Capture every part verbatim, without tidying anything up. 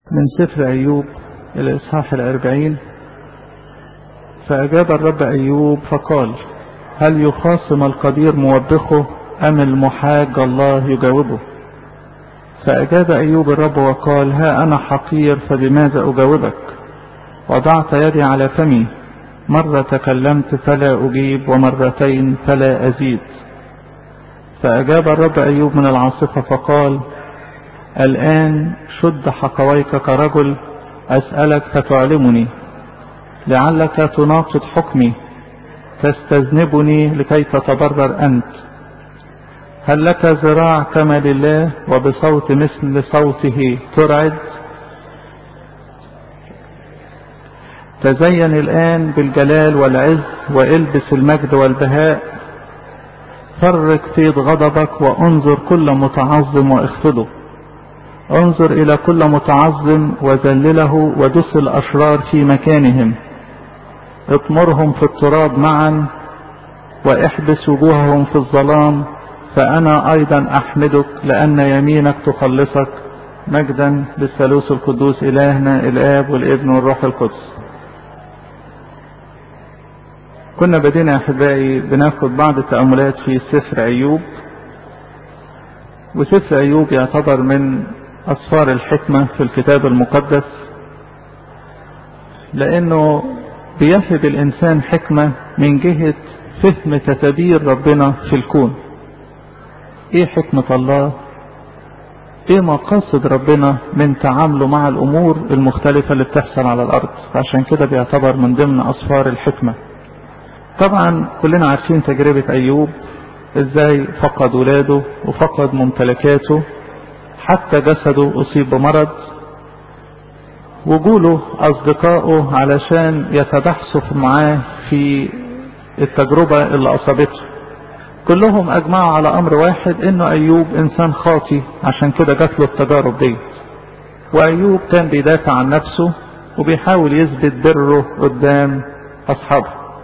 من سفر أيوب الإصحاح الأربعين. فأجاب الرب أيوب فقال: هل يخاصم القدير موبخه أم المحاج الله يجاوبه؟ فأجاب أيوب الرب وقال: ها أنا حقير فبماذا أجاوبك؟ وضعت يدي على فمي، مرة تكلمت فلا أجيب ومرتين فلا أزيد. فأجاب الرب أيوب من العاصفة فقال: الآن شد حقويك كرجل، أسألك فتعلمني، لعلك تناقض حكمي، تستذنبني لكي تتبرر أنت. هل لك ذراع كما لله وبصوت مثل صوته ترعد؟ تزين الآن بالجلال والعز والبس المجد والبهاء، فرق فيض غضبك وانظر كل متعظم واخفضه. انظر إلى كل متعظم وذلله ودس الأشرار في مكانهم، اطمرهم في التراب معا واحبس وجوههم في الظلام، فأنا أيضا أحمدك لأن يمينك تخلصك. مجدا للثالوث القدوس إلهنا الآب والابن والروح القدس. كنا بدينا أحبائي بناخد بعض التأملات في سفر أيوب، وسفر أيوب يعتبر من أسفار الحكمة في الكتاب المقدس، لأنه بيهب الإنسان حكمة من جهة فهم تدابير ربنا في الكون. إيه حكمة الله؟ إيه مقاصد ربنا من تعامله مع الأمور المختلفة اللي بتحصل على الأرض؟ عشان كده بيعتبر من ضمن أسفار الحكمة. طبعا كلنا عارفين تجربة أيوب، إزاي فقد ولاده وفقد ممتلكاته، حتى جسده أصيب بمرض، وجوله أصدقائه علشان يتبحثوا معاه في التجربة اللي أصابته، كلهم أجمعوا على أمر واحد، إنه أيوب إنسان خاطي، عشان كده جات له التجارب دي. وأيوب كان بيدافع عن نفسه وبيحاول يثبت بره قدام أصحابه.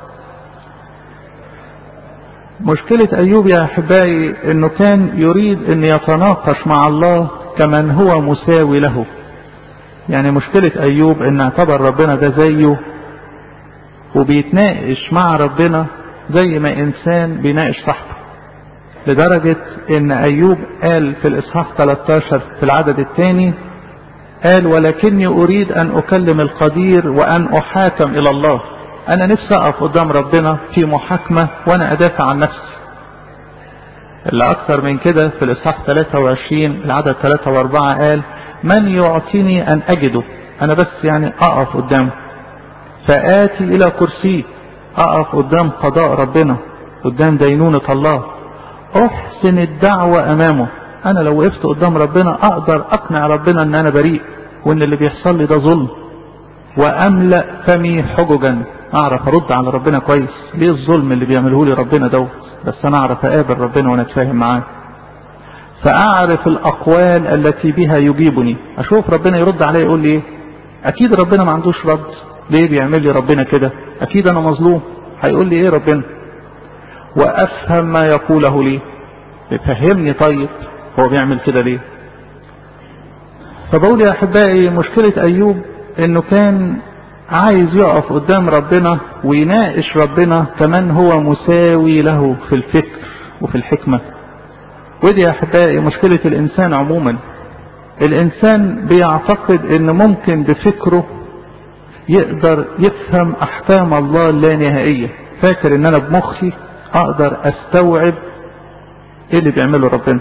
مشكلة أيوب يا أحبائي إنه كان يريد أن يتناقش مع الله كمن هو مساوي له. يعني مشكلة أيوب إن اعتبر ربنا ده زيه، وبيتناقش مع ربنا زي ما إنسان بيناقش صاحبه، لدرجة إن أيوب قال في الإصحاح ثلاثة عشر في العدد الثاني، قال: ولكني أريد أن أكلم القدير وأن أحاكم إلى الله. أنا نفسي أقف قدام ربنا في محاكمة وأنا أدافع عن نفسي. اللي أكثر من كده في الإصحاح ثلاثة وعشرين العدد ثلاثة وأربعة قال: من يعطيني أن أجده؟ أنا بس يعني أقف قدامه، فآتي إلى كرسي، أقف قدام قضاء ربنا، قدام دينونة الله، أحسن الدعوة أمامه. أنا لو وقفت قدام ربنا أقدر أقنع ربنا أن أنا بريء، وأن اللي بيحصل لي ده ظلم، وأملأ فمي حججا، أعرف أرد على ربنا كويس. ليه الظلم اللي بيعمله لي ربنا دوت؟ بس أنا أعرف أقابل ربنا وأنا أتفاهم معاه، فأعرف الأقوال التي بها يجيبني. أشوف ربنا يرد علي يقول لي إيه؟ أكيد ربنا ما عندوش رد. ليه بيعمل لي ربنا كده؟ أكيد أنا مظلوم. هيقول لي إيه ربنا؟ وأفهم ما يقوله لي، يفهمني طيب هو بيعمل كده ليه. فبقول يا أحبائي مشكلة أيوب إنه كان عايز يقف قدام ربنا ويناقش ربنا كمان هو مساوي له في الفكر وفي الحكمة. ودي يا أحبائي مشكلة الإنسان عموما. الإنسان بيعتقد إن ممكن بفكره يقدر يفهم أحكام الله اللانهائية، فاكر إن أنا بمخي أقدر أستوعب إيه اللي بيعمله ربنا.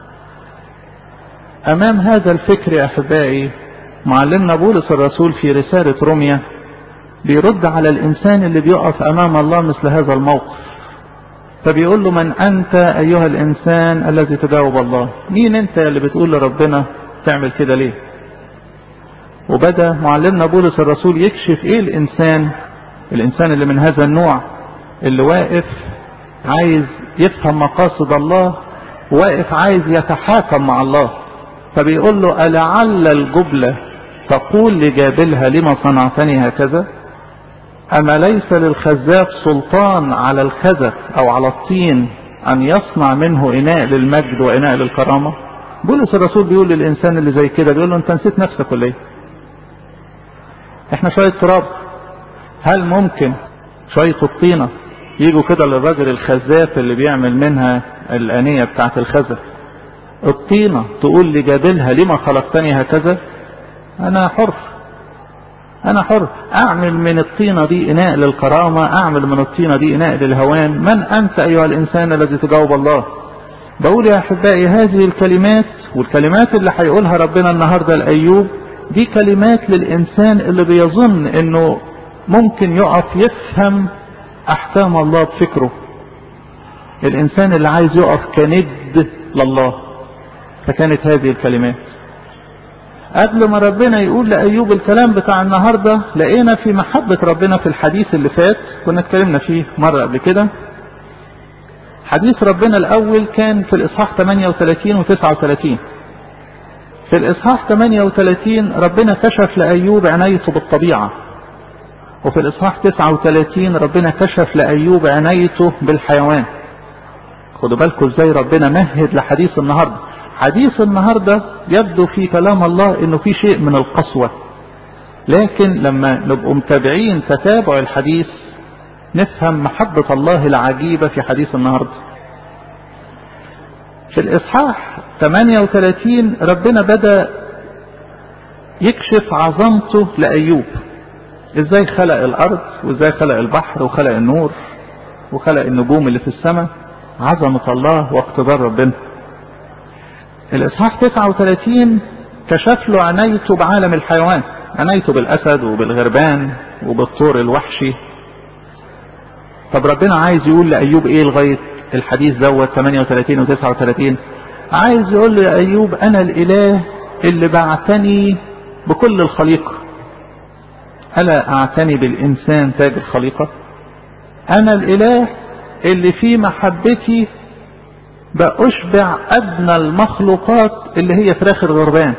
أمام هذا الفكر يا أحبائي معلمنا بولس الرسول في رسالة روميا بيرد على الإنسان اللي بيقف أمام الله مثل هذا الموقف، فبيقول له: من أنت أيها الإنسان الذي تجاوب الله؟ مين أنت اللي بتقول لربنا تعمل كده ليه؟ وبدأ معلمنا بولس الرسول يكشف إيه الإنسان الإنسان اللي من هذا النوع، اللي واقف عايز يفهم مقاصد الله، واقف عايز يتحاكم مع الله. فبيقول له: ألعل الجبلة تقول لجابلها لما صنعتني هكذا؟ أما ليس للخزاف سلطان على الخزف أو على الطين أن يصنع منه إناء للمجد وإناء للكرامة؟ بولس الرسول بيقول للإنسان اللي زي كده، بيقول له: أنت نسيت نفسك ولا إيه؟ احنا شوية تراب. هل ممكن شوية الطينة يجوا كده للراجل الخزاف اللي بيعمل منها الآنية بتاعت الخزف، الطينة تقول لجابلها لما خلقتني هكذا؟ انا حر، انا حر اعمل من الطينة دي اناء للكرامة، اعمل من الطينة دي اناء للهوان. من انت ايها الانسان الذي تجاوب الله؟ بقول يا احبائي هذه الكلمات والكلمات اللي هيقولها ربنا النهاردة لأيوب دي كلمات للإنسان اللي بيظن انه ممكن يقف يفهم احكام الله بفكره، الانسان اللي عايز يقف كند لله. فكانت هذه الكلمات قبل ما ربنا يقول لأيوب الكلام بتاع النهاردة، لقينا في محبة ربنا في الحديث اللي فات كنا اتكلمنا فيه مرة قبل كده. حديث ربنا الأول كان في الإصحاح ثمانية وثلاثين و تسعة وثلاثين. في الإصحاح ثمانية وثلاثين ربنا كشف لأيوب عنايته بالطبيعة، وفي الإصحاح تسعة وثلاثين ربنا كشف لأيوب عنايته بالحيوان. خدوا بالكم ازاي ربنا مهد لحديث النهاردة. حديث النهاردة يبدو في كلام الله انه في شيء من القسوة، لكن لما نبقوا متابعين تتابع الحديث نفهم محبة الله العجيبة في حديث النهاردة. في الإصحاح ثمانية وثلاثين ربنا بدأ يكشف عظمته لأيوب، ازاي خلق الأرض وازاي خلق البحر وخلق النور وخلق النجوم اللي في السماء، عظمة الله واقتدار ربنا. الإصحاح تسعة وثلاثين كشف له عنايته بعالم الحيوان، عنايته بالأسد وبالغربان وبالطور الوحشي. طب ربنا عايز يقول لأيوب ايه لغاية الحديث دوت ثمانية وثلاثين و تسعة وثلاثين؟ عايز يقول له يا أيوب أنا الإله اللي بعتني بكل الخليقة، ألا أعتني بالإنسان تاج الخليقة؟ أنا الإله اللي في محبتي بأشبع أدنى المخلوقات اللي هي فراخ الغربان،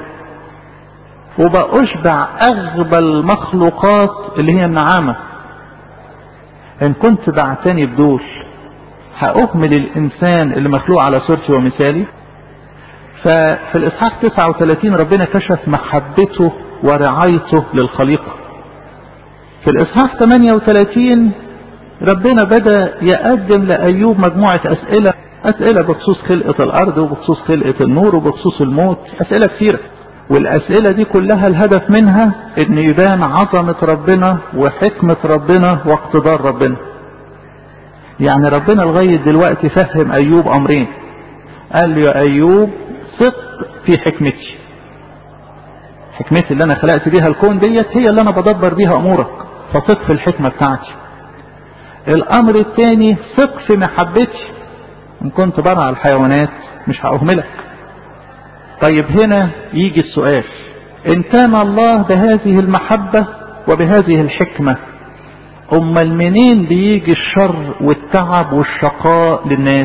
وبأشبع أغبى المخلوقات اللي هي النعامة. إن كنت بعتني بدول هأهمل الإنسان اللي مخلوق على صورتي ومثالي. ففي الإصحاح تسعة وثلاثين ربنا كشف محبته ورعايته للخليقة. في الإصحاح ثمانية وثلاثين ربنا بدأ يقدم لأيوب مجموعة أسئلة، أسئلة بخصوص خلقة الأرض وبخصوص خلقة النور وبخصوص الموت، أسئلة كثيرة. والأسئلة دي كلها الهدف منها إن يبان عظمة ربنا وحكمة ربنا واقتدار ربنا. يعني ربنا لغاية دلوقتي فهم أيوب أمرين، قال له يا أيوب ثق في حكمتي، حكمتي اللي أنا خلقت بيها الكون ديت هي اللي أنا بدبر بيها أمورك، فثق في الحكمة بتاعتي. الأمر الثاني ثق في محبتي، إن كنت برع الحيوانات مش هأهملك. طيب هنا يجي السؤال، إن كان الله بهذه المحبة وبهذه الحكمة، أمال منين بيجي الشر والتعب والشقاء للناس؟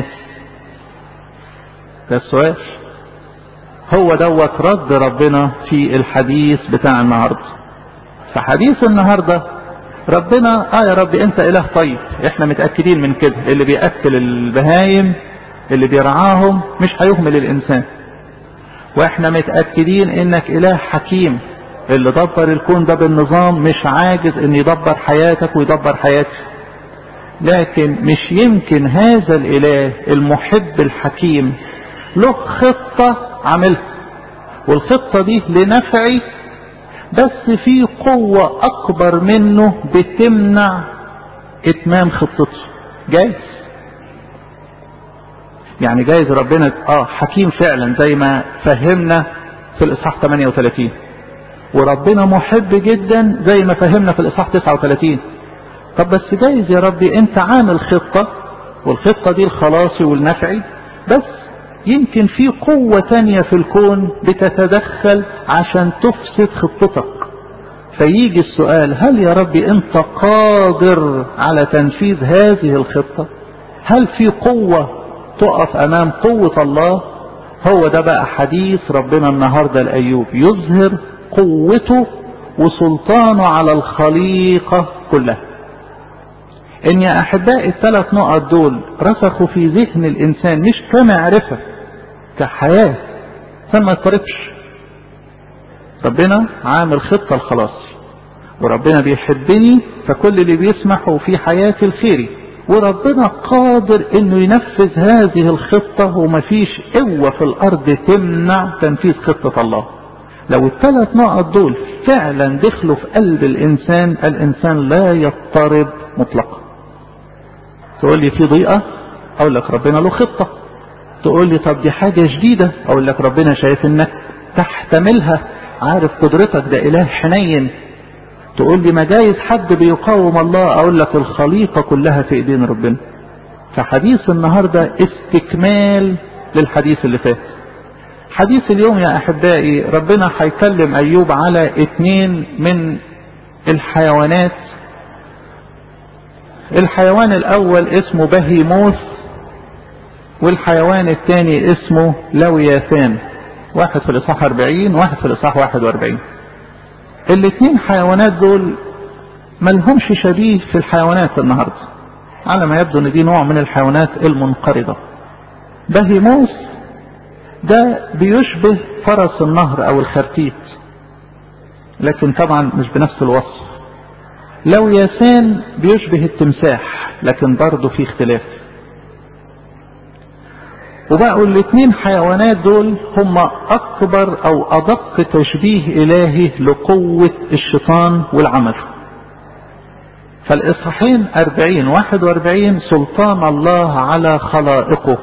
ده السؤال. هو دوت رد ربنا في الحديث بتاع النهاردة. فحديث النهاردة ربنا اه يا رب انت اله طيب، احنا متأكدين من كده، اللي بيأكل البهايم اللي بيرعاهم مش هيهمل الانسان، واحنا متأكدين انك اله حكيم اللي دبر الكون ده بالنظام، مش عاجز ان يدبر حياتك ويدبر حياتي. لكن مش يمكن هذا الاله المحب الحكيم له خطة عملها، والخطة دي لنفعي، بس في قوة اكبر منه بتمنع اتمام خطته. جايز يعني جايز ربنا اه حكيم فعلا زي ما فهمنا في الاصحاح ثمانية وثلاثين، وربنا محب جدا زي ما فهمنا في الاصحاح تسعة وثلاثين. طب بس جايز يا ربي انت عامل خطة، والخطة دي الخلاصي والنفعي، بس يمكن في قوة تانية في الكون بتتدخل عشان تفسد خطتك. فيجي السؤال، هل يا ربي انت قادر على تنفيذ هذه الخطة؟ هل في قوة تقف امام قوة الله؟ هو ده بقى حديث ربنا النهاردة لأيوب، يظهر قوته وسلطانه على الخليقة كلها. ان يا احبائي الثلاث نقط دول رسخوا في ذهن الانسان، مش كمعرفة، كحياة. فما يضطربش، ربنا عامل خطة الخلاص، وربنا بيحبني فكل اللي بيسمحه في حياتي الخيري، وربنا قادر انه ينفذ هذه الخطة ومفيش قوة في الارض تمنع تنفيذ خطة الله. لو الثلاث نقط دول فعلا دخلوا في قلب الانسان، الانسان لا يضطرب مطلقا. تقول لي في ضيقة، اقول لك ربنا له خطة. تقول لي طب دي حاجة جديدة، اقول لك ربنا شايف انك تحتملها، عارف قدرتك، ده اله حنين. تقول لي ما جايز حد بيقاوم الله، اقول لك الخليقة كلها في ايدين ربنا. فحديث النهاردة استكمال للحديث اللي فات. حديث اليوم يا احبائي ربنا هيكلم ايوب على اتنين من الحيوانات. الحيوان الاول اسمه بهيموث، والحيوان الثاني اسمه لوياثان، واحد في الاصحاح أربعين واحد في الاصحاح واحد وأربعين. الاثنين حيوانات دول ملهمش شبيه في الحيوانات النهاردة، على ما يبدو ان دي نوع من الحيوانات المنقرضة. بهيموث ده بيشبه فرس النهر او الخرتيت، لكن طبعا مش بنفس الوصف. لوياثان بيشبه التمساح، لكن برضه في اختلاف. وبقوا الاثنين حيوانات دول هم اكبر او ادق تشبيه الهي لقوة الشيطان والعمل. فالاصحاحين أربعين واحد وأربعين سلطان الله على خلائقه.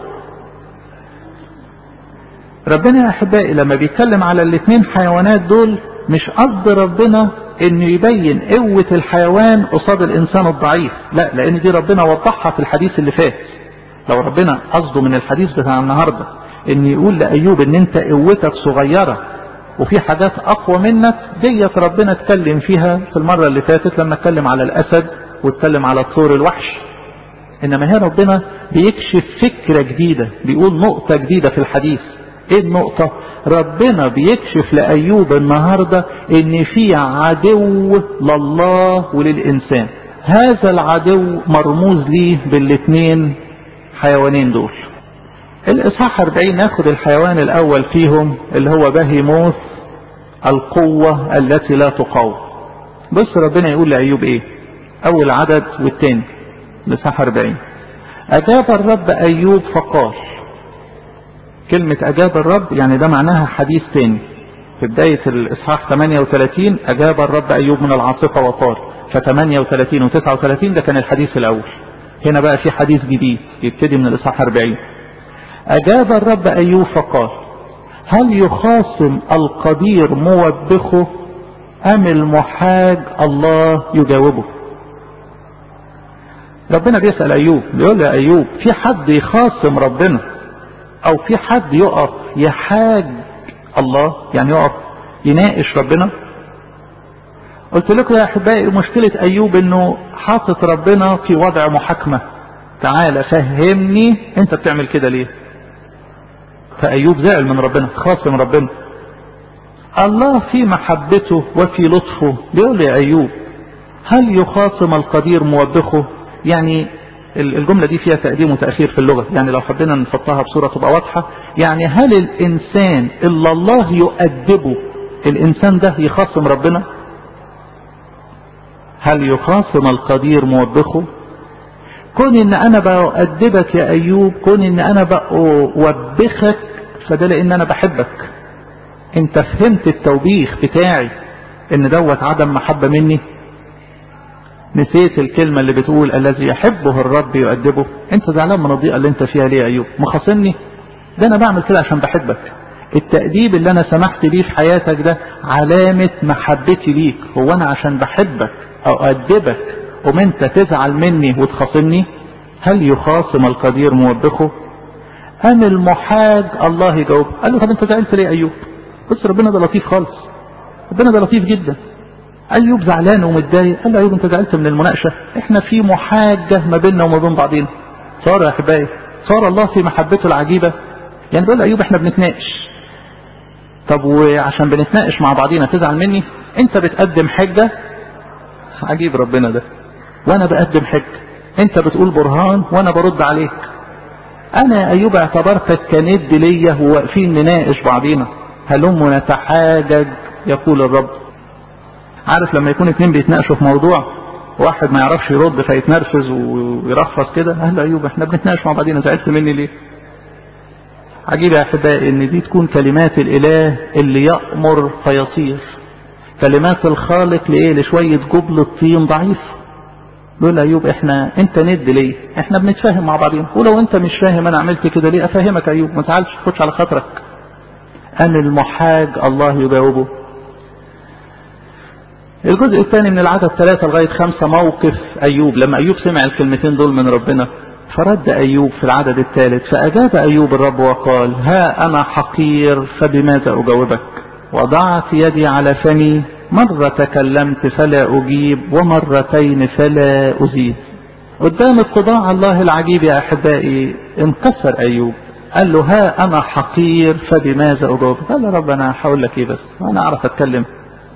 ربنا يا احبائي لما بيتكلم على الاثنين حيوانات دول مش قصد ربنا انه يبين قوة الحيوان قصاد الانسان الضعيف، لا، لان دي ربنا وضحها في الحديث اللي فات. لو ربنا قصده من الحديث بتاع النهاردة ان يقول لأيوب ان انت قوتك صغيرة وفي حاجات اقوى منك، ديت ربنا اتكلم فيها في المرة اللي فاتت لما اتكلم على الاسد واتكلم على الطور الوحش. انما هي ربنا بيكشف فكرة جديدة، بيقول نقطة جديدة في الحديث. ايه النقطة؟ ربنا بيكشف لأيوب النهاردة ان في عدو لله وللإنسان. هذا العدو مرموز ليه بالاثنين حيوانين دول. الإصحاح أربعين ناخد الحيوان الأول فيهم اللي هو بهيموث، القوة التي لا تقاوم. بص ربنا يقول لأيوب ايه أول عدد والتاني الإصحاح أربعين. أجاب الرب أيوب فقال. كلمة أجاب الرب يعني ده معناها حديث تاني. في بداية الإصحاح ثمانية وثلاثين أجاب الرب أيوب من العاصفة وقال، ف8 وثلاثين و9 وثلاثين ده كان الحديث الأول. هنا بقى في حديث جديد يبتدي من الإصحاح أربعين. أجاب الرب أيوب فقال هل يخاصم القدير موبخه أم المحاج الله يجاوبه؟ ربنا بيسأل أيوب، بيقول له أيوب في حد يخاصم ربنا أو في حد يقف يحاج الله، يعني يقف يناقش ربنا؟ قلت لكم يا أحبائي مشكلة أيوب إنه حاطط ربنا في وضع محاكمة. تعالى فهمني أنت بتعمل كده ليه؟ فأيوب زعل من ربنا، خاصم ربنا. الله في محبته وفي لطفه بيقول لي أيوب هل يخاصم القدير موبخه؟ يعني الجملة دي فيها تقديم وتأخير في اللغة، يعني لو حبينا نحطها بصورة تبقى واضحة، يعني هل الإنسان إلا الله يؤدبه الإنسان ده يخاصم ربنا؟ هل يخاصم القدير موبخه؟ كون ان انا بأدبك يا ايوب، كون ان انا بأوبخك، فده لان انا بحبك. انت فهمت التوبيخ بتاعي ان دوت عدم محبة مني؟ نسيت الكلمة اللي بتقول الذي يحبه الرب يؤدبه؟ انت زعلان من الضيقة اللي انت فيها ليه يا ايوب؟ مخاصمني؟ ده انا بعمل كده عشان بحبك. التأديب اللي انا سمحت بيه في حياتك ده علامة محبتي ليك. هو انا عشان بحبك او أؤدبك وم انت تزعل مني وتخاصمني؟ هل يخاصم القدير موبخه ام المحاج الله يجاوب؟ قال له طب انت زعلت ليه ايوب؟ بص ربنا ده لطيف خالص، ربنا ده لطيف جدا. ايوب زعلان ومتضايق، قال له ايوب انت زعلت من المناقشه؟ احنا في محاجه ما بيننا وما بين بعضينا. صار يا احبائي صار الله في محبته العجيبه. يعني بيقول ايوب احنا بنتناقش، طب وعشان بنتناقش مع بعضينا تزعل مني؟ انت بتقدم حجه، عجيب ربنا ده، وانا بقدم حجه، انت بتقول برهان وانا برد عليك. انا يا ايوب اعتبرتك كند ليا وواقفين نناقش بعضينا، هلم نتحاجج يقول الرب. عارف لما يكون اتنين بيتناقشوا في موضوع واحد ما يعرفش يرد فيتنرفز ويرفض كده، قال له ايوب احنا بنتناقش مع بعضينا زعلت مني ليه؟ عجيب يا احبائي ان دي تكون كلمات الاله اللي يأمر فيطير، كلمات الخالق لايه؟ لشويه جبل الطين ضعيف. يقول ايوب احنا انت ند ليه؟ احنا بنتفاهم مع بعضينا، ولو انت مش فاهم انا عملت كده ليه افهمك ايوب، ما تعالش تخش على خاطرك. ان المحاج الله يجاوبه. الجزء الثاني من العدد ثلاثة لغاية خمسة موقف أيوب لما أيوب سمع الكلمتين دول من ربنا. فرد أيوب في العدد الثالث فأجاب أيوب الرب وقال ها أنا حقير فبماذا أجاوبك؟ وضعت يدي على فمي، مرة تكلمت فلا أجيب ومرتين فلا أزيد. قدام اتضاع الله العجيب يا أحبائي انكسر أيوب، قال له ها أنا حقير فبماذا أجاوبك؟ قال له رب أنا هقول لك إيه بس أنا أعرف أتكلم.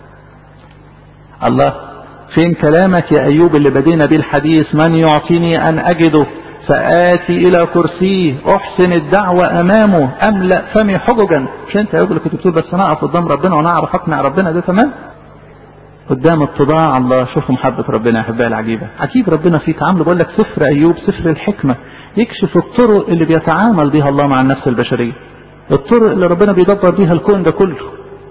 الله فين كلامك يا أيوب اللي بدينا بيه الحديث؟ من يعطيني أن أجده فآتي إلى كرسيه أحسن الدعوة أمامه أملأ فمي حججا. مش أنت يا أيوب اللي كنت بتقول بس أنا أقف قدام ربنا وأنا أعرف أقنع ربنا؟ ده تمام. قدام اتضاع الله شوفوا محبة ربنا يا أحبائي العجيبة. عجيب ربنا فيك عامله. بقول لك سفر أيوب سفر الحكمة يكشف الطرق اللي بيتعامل بها الله مع النفس البشرية، الطرق اللي ربنا بيدبر بيها الكون ده كله.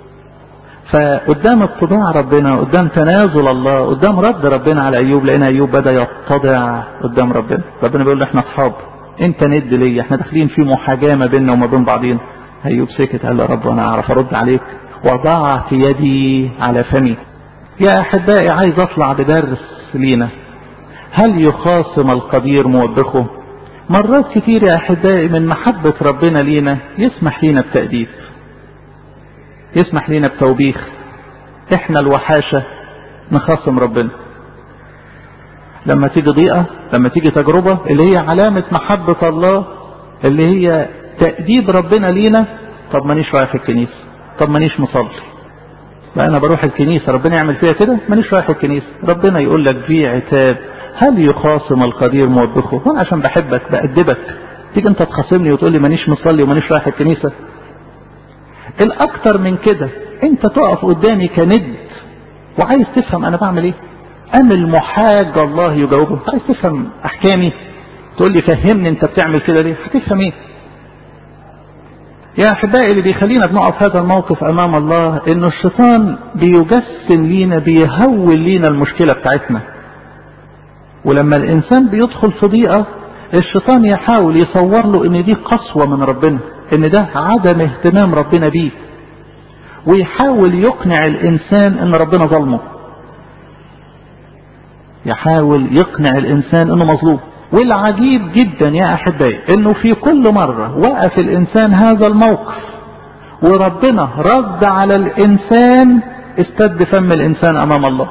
فقدام اتضاع ربنا، قدام تنازل الله، قدام رد ربنا على أيوب، لأن أيوب بدأ يتضع قدام ربنا. ربنا بيقول له احنا اصحاب، انت ند ليا، احنا داخلين في محاجاة ما بيننا وما بين بعضين. أيوب سكت قال له يا رب انا اعرف ارد عليك. وضعت يدي على فمي. يا احبائي عايز اطلع بدرس لينا. هل يخاصم القدير موبخه؟ مرات كتير يا احبائي من محبة ربنا لينا يسمح لينا بتأديب، يسمح لينا بتوبيخ. احنا الوحاشة نخاصم ربنا لما تيجي ضيقة، لما تيجي تجربة اللي هي علامة محبة الله، اللي هي تأديب ربنا لينا. طب مانيش رايح الكنيسة، طب مانيش مصلي، بقى انا بروح الكنيسة ربنا يعمل فيها كده؟ مانيش رايح الكنيسة. ربنا يقول لك في عتاب. هل يخاصم القدير موبخه؟ وانا عشان بحبك بأدبك تيجي انت تخاصمني وتقول لي مانيش مصلي ومانيش رايح الكنيسة؟ الاكتر من كده انت تقف قدامي كند وعايز تفهم انا بعمل ايه. ام المحاج الله يجاوبه؟ عايز تفهم احكامي تقول لي فهمني انت بتعمل كده ليه؟ هتفهم ايه؟ يا احبائي اللي بيخلينا بنقف هذا الموقف امام الله ان الشيطان بيجسم لينا، بيهول لينا المشكلة بتاعتنا. ولما الانسان بيدخل في ضيقة الشيطان يحاول يصور له ان دي قسوة من ربنا، ان ده عدم اهتمام ربنا بيه، ويحاول يقنع الانسان ان ربنا ظلمه، يحاول يقنع الانسان انه مظلوم. والعجيب جدا يا احبائي انه في كل مرة وقف الانسان هذا الموقف وربنا رد على الانسان استد فم الانسان امام الله.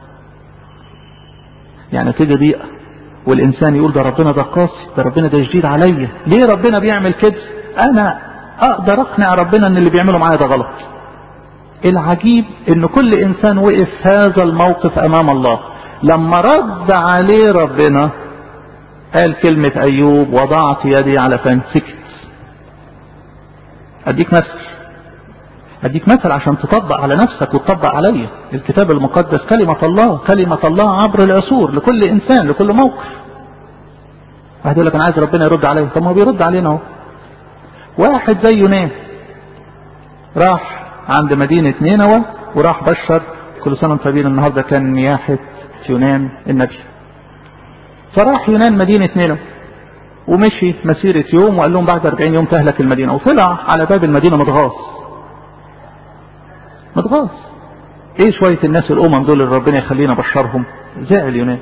يعني تيجي ضيقة والانسان يقول ده ربنا ده قاسي، ده ربنا ده شديد عليا، ليه ربنا بيعمل كده؟ انا اقدر اقنع ربنا ان اللي بيعمله معايا ده غلط. العجيب ان كل انسان وقف هذا الموقف امام الله لما رد عليه ربنا قال كلمة ايوب وضعت يدي على فم، سكت. اديك مثل، اديك مثل عشان تطبق على نفسك وتطبق عليا. الكتاب المقدس كلمة الله، كلمة الله عبر العصور لكل انسان لكل موقف. واحد يقول لك انا عايز ربنا يرد عليا، طب ما هو بيرد علينا اهو. واحد زي يونان راح عند مدينة نينوى وراح بشر. كل سنة وانتم طيبين، النهارده كان نياحة يونان النبي. فراح يونان مدينة نينوى ومشي مسيرة يوم وقال لهم بعد أربعين يوم تهلك المدينة، وطلع على باب المدينة متغاظ متغاظ. ايه شوية الناس الامم دول اللي ربنا يخلينا بشرهم؟ زعل يونان.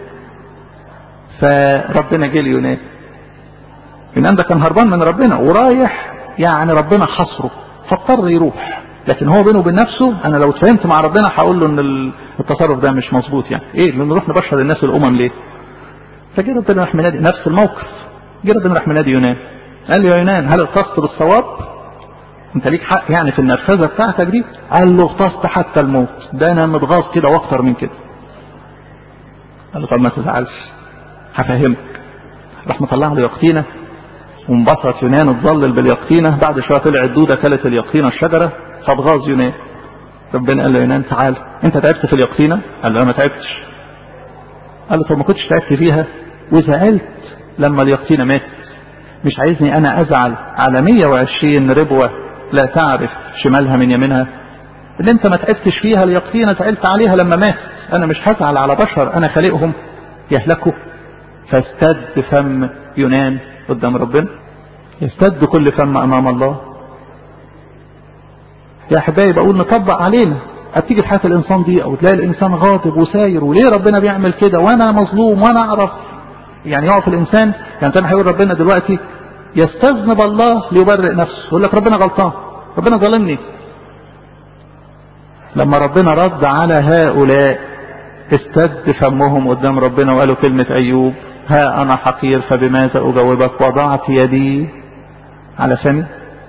فربنا جه ليونان. يونان ده كان هربان من ربنا ورايح، يعني ربنا حصره فاضطر يروح، لكن هو بينه وبين نفسه انا لو اتفاهمت مع ربنا هقول له ان التصرف ده مش مظبوط. يعني ايه اللي نروح نبشر الناس الامم ليه؟ فجه ربنا راح منادي نفس الموقف. جه ربنا راح منادي يونان قال له يا يونان هل اغتصت بالصواب؟ انت ليك حق يعني في النرفزه بتاعتك دي؟ قال له اغتصت حتى الموت، ده انا متغاظ كده واكتر من كده. قال له طب ما تزعلش هفهمك. راح مطلع له يقطينه وانبسط يونان اتظلل باليقطينه. بعد شويه طلعت دوده كلت اليقطينه الشجره فاتغاظ يونان. ربنا قال له يونان تعال، انت تعبت في اليقطينة؟ قال له انا ما تعبتش. قال له طب ما كنتش تعبت فيها وزعلت لما اليقطينة مات؟ مش عايزني انا ازعل على مية وعشرين ربوة لا تعرف شمالها من يمينها؟ اللي انت ما تعبتش فيها اليقطينة زعلت عليها لما مات، انا مش هزعل على بشر انا خالقهم يهلكوا. فاستد فم يونان قدام ربنا، يستد كل فم امام الله. يا احبائي بقول نطبق علينا، هتيجي في حياة الانسان دي او تلاقي الانسان غاضب وساير، وليه ربنا بيعمل كده وانا مظلوم وانا اعرف؟ يعني يقف الانسان، يعني كان هيقول ربنا دلوقتي يستذنب الله ليبرئ نفسه، يقول لك ربنا غلطان، ربنا ظلمني. لما ربنا رد على هؤلاء استد فمهم قدام ربنا وقالوا كلمة أيوب ها أنا حقير فبماذا أجاوبك، وضعت يدي على فمي.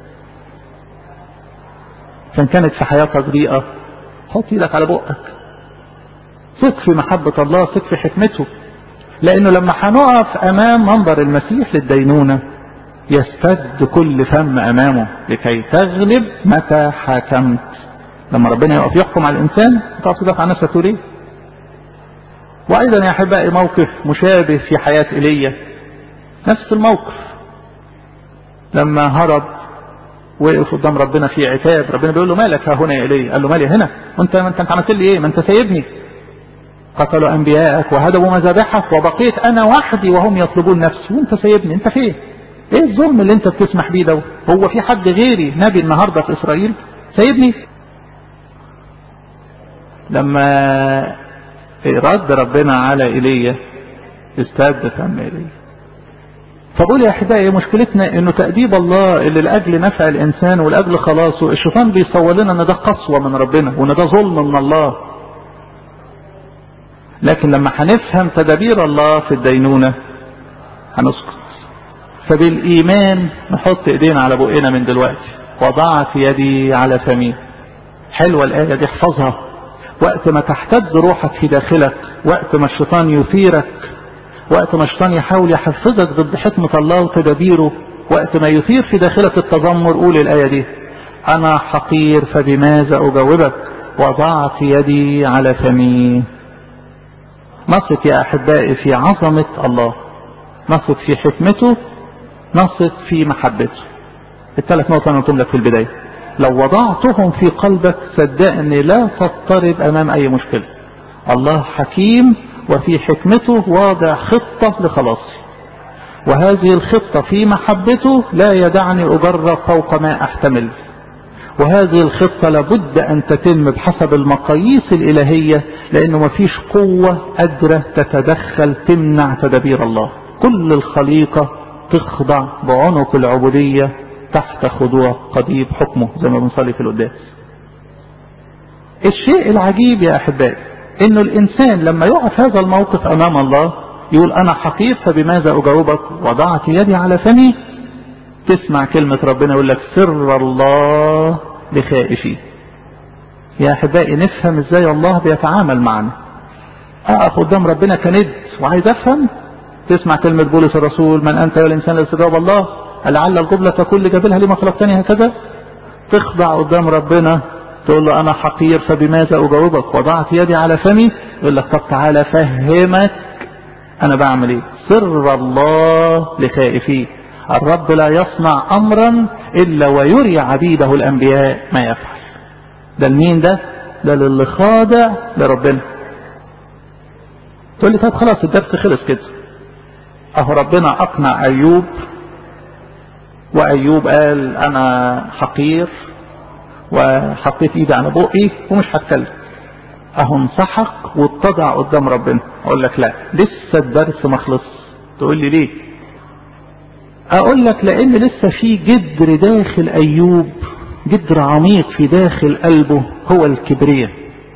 كان كانت في حياتك ضيقة، حط ايدك على بقك، ثق في محبة الله، ثق في حكمته، لأنه لما هنقف أمام منبر المسيح للدينونة يستد كل فم أمامه لكي تغلب متى حكمت. لما ربنا يقف يحكم على الإنسان تقف تدافع عن نفسك تقول إيه؟ وأيضا يا أحبائي موقف مشابه في حياة إيليا، نفس الموقف لما هرب وقف قدام ربنا في عتاب، ربنا بيقول له مالك ها هنا يا إيليا؟ قال له مالي هنا؟ وانت انت انت عملت لي ايه؟ ما انت سايبني، قتلوا انبياءك وهدموا مذابحك وبقيت انا وحدي وهم يطلبون نفسي، وانت سايبني، انت فين؟ ايه الظلم اللي انت بتسمح بيه ده؟ هو في حد غيري نبي النهارده في اسرائيل؟ سايبني. لما رد ربنا على ايليا استاد فم ايليا. فبقول يا احبائي مشكلتنا انه تأديب الله اللي لاجل نفع الانسان ولاجل خلاصه، الشيطان بيصور لنا ان ده قسوة من ربنا وان ده ظلم من الله. لكن لما هنفهم تدابير الله في الدينونة هنسكت. فبالايمان نحط ايدينا على بقنا من دلوقتي، وضعت يدي على فمي. حلوة الايه دي، احفظها وقت ما تحتد روحك في داخلك، وقت ما الشيطان يثيرك، وقت ما الشيطان يحاول يحفزك ضد حكمة الله وتدابيره، وقت ما يثير في داخلك التذمر، قول الآية دي أنا حقير فبماذا أجاوبك، وضعت يدي على فمي. نثق يا أحبائي في عظمة الله، نثق في حكمته، نثق في محبته. الثلاث نقط أنا قلتهم لك في البداية، لو وضعتهم في قلبك صدقني لا تضطرب أمام أي مشكلة. الله حكيم وفي حكمته واضع خطة لخلاصي، وهذه الخطة في محبته لا يدعني أجرب فوق ما أحتمل، وهذه الخطة لابد أن تتم بحسب المقاييس الإلهية، لأنه ما فيش قوة قادرة تتدخل تمنع تدابير الله. كل الخليقة تخضع بعنق العبودية تحت خضوع قضيب حكمه زي ما بنصلي في القداس. الشيء العجيب يا أحبائي انه الانسان لما يقف هذا الموقف امام الله يقول انا حقير فبماذا اجاوبك، وضعت يدي على فمي، تسمع كلمة ربنا يقول لك سر الله لخائفين. يا احبائي نفهم ازاي الله بيتعامل معنا. اقف قدام ربنا كند وعايز افهم، تسمع كلمة بولس الرسول من انت يا الانسان لاستجاب الله، لعل الجبلة تكون لجبلها لما خلقتني هكذا. تخضع قدام ربنا تقول له أنا حقير فبماذا أجاوبك، وضعت يدي على فمي، يقول لك طب تعالى فهمك أنا بعمل إيه. سر الله لخائفين، الرب لا يصنع أمرا إلا ويري عبيده الأنبياء ما يفعل. ده لمين ده؟ ده للي خاضع لربنا. تقول لي طب خلاص الدرس خلص كده. أهو ربنا أقنع أيوب، وأيوب قال أنا حقير وحطيت ايدي على بقي ومش هتكلم، اهو انصحك واتضع قدام ربنا. اقول لك لا لسه الدرس ما خلص. تقول لي ليه؟ اقول لك لان لسه في جدر داخل ايوب، جدر عميق في داخل قلبه هو الكبرياء.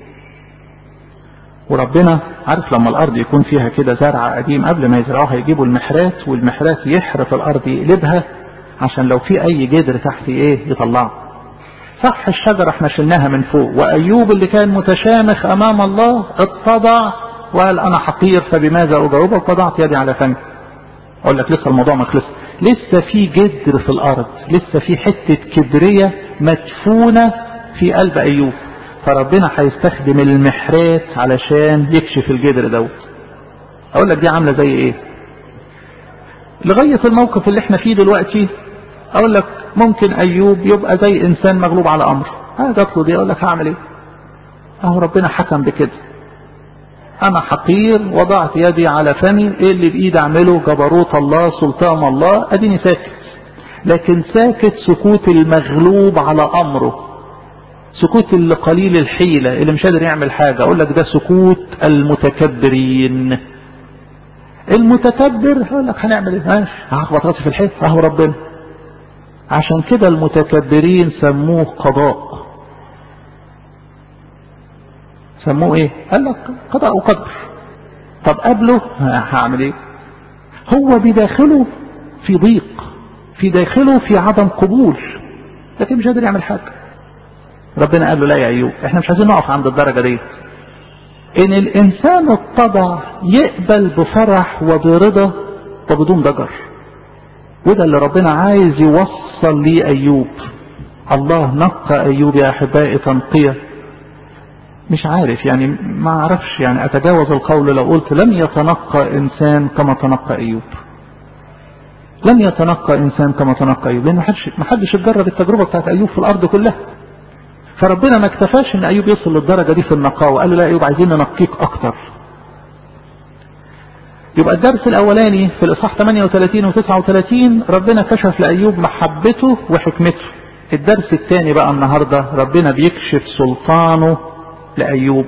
وربنا عارف لما الارض يكون فيها كده زرع قديم قبل ما يزرعوها يجيبوا المحرات، والمحرات يحرث الارض يقلبها عشان لو في اي جدر تحت ايه يطلعه. صح الشجرة احنا شلناها من فوق، وأيوب اللي كان متشامخ أمام الله اتضع وقال أنا حقير فبماذا أجاوبك، وضعت يدي على فمي. أقول لك لسه الموضوع ما خلص، لسه في جدر في الأرض، لسه في حتة كبرية مدفونة في قلب أيوب. فربنا هيستخدم المحرات علشان يكشف الجدر دوت. اقول لك دي عاملة زي ايه؟ لغاية الموقف اللي احنا فيه دلوقتي اقول لك ممكن ايوب يبقى زي انسان مغلوب على امره، ها جات له دي اقول لك هعمل ايه؟ اهو ربنا حكم بكده، انا حقير وضعت يدي على فمي، ايه اللي بايدي اعمله؟ جبروت الله سلطان الله، اديني ساكت. لكن ساكت سكوت المغلوب على امره، سكوت اللي قليل الحيلة اللي مش قادر يعمل حاجة. اقول لك ده سكوت المتكبرين. المتكبر هقول لك هنعمل ايه؟ ماشي هخبط راسي في الحيط، اهو ربنا. عشان كده المتكبرين سموه قضاء. سموه ايه؟ قال لك قضاء وقدر. طب قبله هعمل ايه؟ هو بداخله في ضيق، في داخله في عدم قبول، لكن مش قادر يعمل حاجة. ربنا قال له لا يا ايوب، احنا مش عايزين نقف عند الدرجة دي. ان الانسان اتضع يقبل بفرح وبرضا وبدون ضجر، وده اللي ربنا عايز يوصل ليه ايوب. الله نقى ايوب يا احبائي تنقية مش عارف يعني، ما اعرفش يعني اتجاوز القول لو قلت لم يتنقى انسان كما تنقى ايوب. لم يتنقى انسان كما تنقى ايوب، لان ما حدش اتجرب التجربة بتاعت ايوب في الارض كلها. فربنا ما اكتفاش ان ايوب يصل للدرجة دي في النقاء، وقال له لا ايوب عايزين ننقيك اكتر. يبقى الدرس الاولاني في الاصحاح ثمانية وثلاثين وتسعة وثلاثين ربنا كشف لايوب محبته وحكمته. الدرس الثاني بقى النهاردة ربنا بيكشف سلطانه لايوب.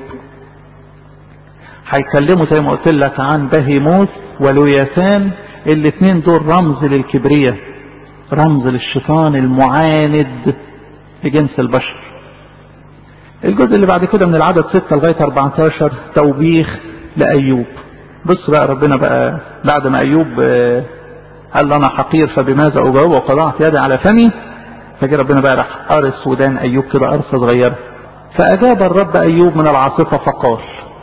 هيكلمه زي ما قلت لك عن بهيموث ولوياثان، الاثنين دول رمز للكبرياء، رمز للشيطان المعاند لجنس البشر. الجزء اللي بعد كده من العدد ستة لغاية أربعة عشر توبيخ لأيوب. بص بقى ربنا بقى بعد ما أيوب قال له أنا حقير فبماذا أجاوب وقطعت يدي على فمي، فجي ربنا بقى راح قارص ودان أيوب كده قرصة صغيرة. فأجاب الرب أيوب من العاصفة فقال،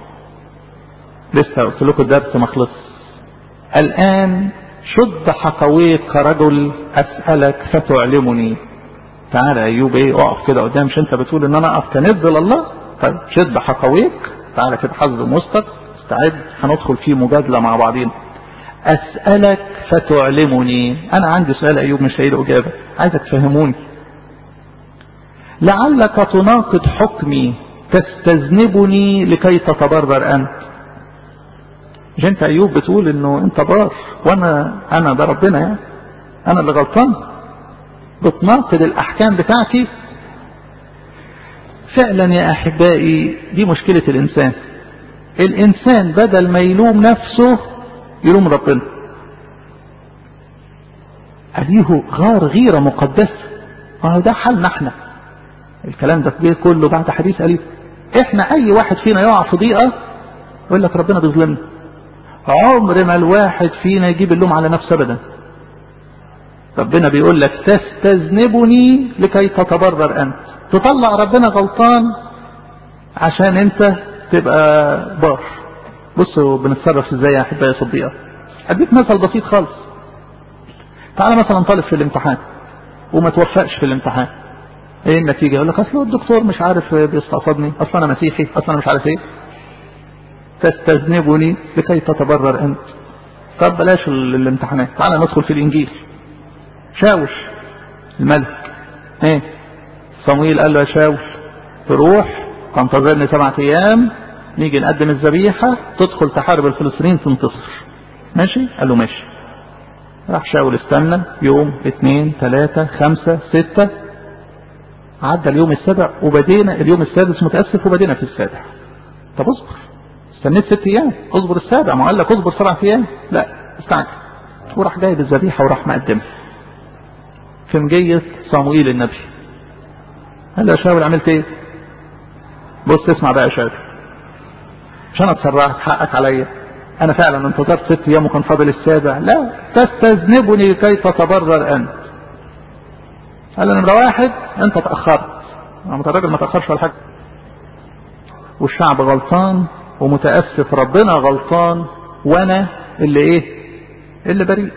لسه قلت لكم الدرس ما خلص، الآن شد حقويك كرجل أسألك فتعلمني. تعالى أيوب ايه اقف كده قدام، مش انت بتقول ان انا اقف كند لله؟ طيب شد حقويك، تعالى كده حظ وسطك، استعد هندخل في مجادلة مع بعضين. أسألك فتعلمني، انا عندي سؤال أيوب مش لاقي له اجابة، عايزك تفهموني. لعلك تناقض حكمي تستذنبني لكي تتبرر انت. مش انت أيوب بتقول انه انت بار وانا انا ده ربنا يعني انا اللي غلطان، بتناقض الاحكام بتاعتي. فعلا يا احبائي دي مشكلة الانسان. الانسان بدل ما يلوم نفسه يلوم ربنا. اديه غار غيرة مقدسة، وهو ده حالنا احنا. الكلام ده كبير كله بعد حديث قليل. احنا اي واحد فينا يقع في ضيقة يقول لك ربنا بيظلمنا. عمر ما الواحد فينا يجيب اللوم على نفسه ابدا. ربنا بيقول لك تستذنبني لكي تتبرر انت، تطلع ربنا غلطان عشان انت تبقى بار. بصوا بنتصرف ازاي يا احبائي صديقة. اديك مثل بسيط خالص. تعالى مثلا طالب في الامتحان وما توفقش في الامتحان، ايه النتيجة؟ يقول لك اصل الدكتور مش عارف بيستقصدني، اصل انا مسيحي، اصل انا مش عارف ايه. تستذنبني لكي تتبرر انت. طب بلاش الامتحانات، تعالى ندخل في الانجيل. شاوش الملك ايه صمويل قال له يا شاوش تروح تنتظرني سبعة ايام، نيجي نقدم الذبيحة، تدخل تحارب الفلسطينيين تنتصر. ماشي؟ قال له ماشي. راح شاول استنى يوم اثنين ثلاثة خمسة ستة، عدى اليوم السابع وبدينا اليوم السادس متأسف وبدينا في السابع. طب اصبر، استنيت ست ايام، اصبر السابع، ما قال لك اصبر سبعة ايام؟ لا استعجل. وراح جايب الذبيحة وراح مقدمها في مجية صموئيل النبي. قال له يا شاول عملت ايه؟ بص اسمع بقى يا شاول، مش انا اتسرعت حقك عليا، انا فعلا انتظرت ست ايام وكان فاضل السابع. لا تستذنبني كي تتبرر انت. قال له نمرة واحد انت تأخرت، الراجل ما تأخرش ولا حاجة، والشعب غلطان ومتأسف، ربنا غلطان وانا اللي ايه اللي بريء.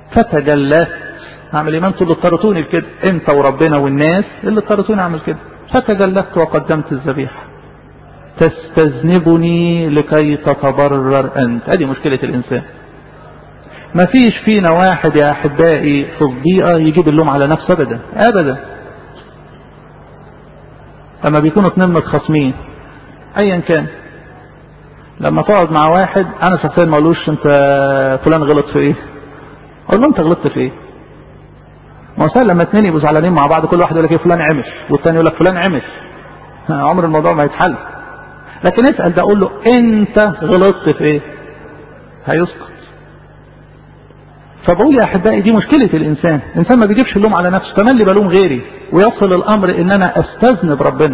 فتجلت، اعمل ايه؟ ما انتوا اللي اضطرتوني بكده، انت وربنا والناس اللي اضطرتوني اعمل كده. فتجلدت وقدمت الذبيحة. تستذنبني لكي تتضرر أنت. هذه مشكلة الإنسان. ما فيش فينا واحد يا أحبائي في الضيقة يجيب اللوم على نفسه أبدا أبدا. أما بيكونوا اتنين متخاصمين أيا كان، لما تقعد مع واحد أنا شخصيا ما اقولوش أنت فلان غلط في إيه، أقول له أنت غلطت في إيه. ما هو لما اتنين يبقوا زعلانين مع بعض كل واحد يقول لك إيه فلان عمش والتاني يقول لك فلان عمش، عمر الموضوع ما يتحل. لكن اسأل ده أقول له أنت غلطت في إيه، هيسكت. فبقول يا أحبائي دي مشكلة الإنسان. الإنسان ما بيجيبش اللوم على نفسه، تملي بلوم غيري، ويصل الأمر إن أنا أستذنب ربنا.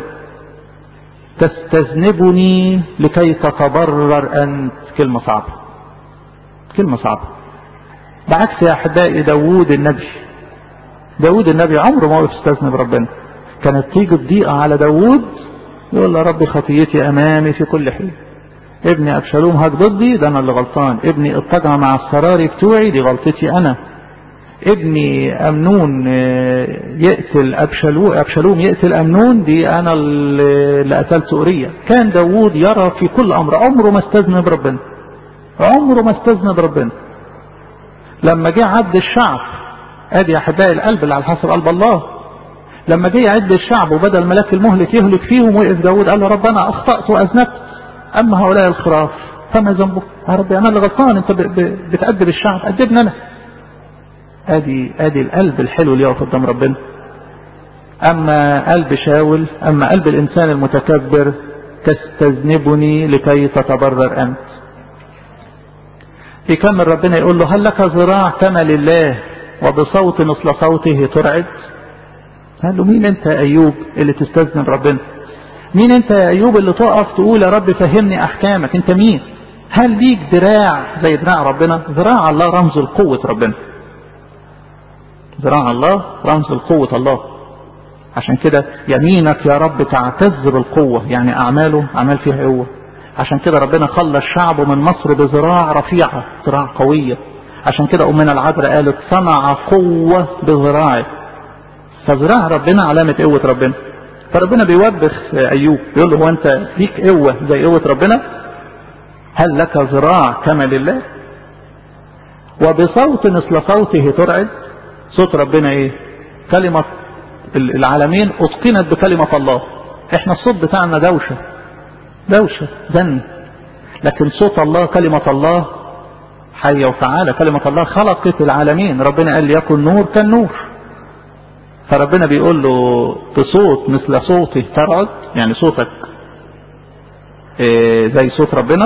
تستذنبني لكي تتضرر أنت. كلمة صعبة، كلمة صعبة. بعكس يا أحبائي داود النبي، داود النبي عمره ما وقف يستذنب ربنا. كانت تيجي الضيقة على داود يقول له ربي خطيتي أمامي في كل حين. ابني أبشالوم هاك ضدي، ده أنا اللي غلطان. ابني اتجع مع السراري بتوعي، دي غلطتي أنا. ابني أمنون يقتل أبشالوم، أبشالوم يقتل أمنون، دي أنا اللي قتلت أوريا. كان داود يرى في كل أمر، عمره ما استذنب ربنا، عمره ما استذنب ربنا. لما جه عبد الشعب، ادي يا احبائي القلب اللي على حسب قلب الله، لما جه يعد الشعب وبدل ملاك المهلك يهلك فيهم، وقف داود قال له ربنا اخطأت واذنبت، اما هؤلاء الخراف فما ذنبه. يا ربي انا اللي غلطان، انت بتأدب الشعب، أدبني انا. ادي ادي القلب الحلو اللي يقف قدام ربنا. اما قلب شاول، اما قلب الانسان المتكبر، تستذنبني لكي تتضرر انت. يكمل ربنا يقول له هل لك ذراع كما لله وبصوت مثل صوته ترعد. قال له مين انت يا ايوب اللي تستذنب ربنا؟ مين انت يا ايوب اللي تقف تقول يا رب فهمني احكامك؟ انت مين؟ هل ليك دراع زي دراع ربنا؟ ذراع الله رمز القوة ربنا، ذراع الله رمز القوة الله. عشان كده يمينك يا رب تعتز بالقوة، يعني اعماله اعمال فيها قوة. عشان كده ربنا خلى الشعب من مصر بذراع رفيعة، ذراع قوية. عشان كده أمنا العذراء قالت صنع قوة بذراعه. فذراع ربنا علامة قوة ربنا. فربنا بيوبخ أيوب يقول له هو أنت ليك قوة زي قوة ربنا؟ هل لك ذراع كما لله وبصوت مثل صوته ترعد. صوت ربنا ايه؟ كلمة العالمين اتقنت بكلمة الله. احنا الصوت بتاعنا دوشة دوشة زن، لكن صوت الله كلمة الله حية وفعالة. كلمة الله خلقت العالمين. ربنا قال ليكن نور كان نور. فربنا بيقول له بصوت مثل صوته ترعد، يعني صوتك إيه زي صوت ربنا.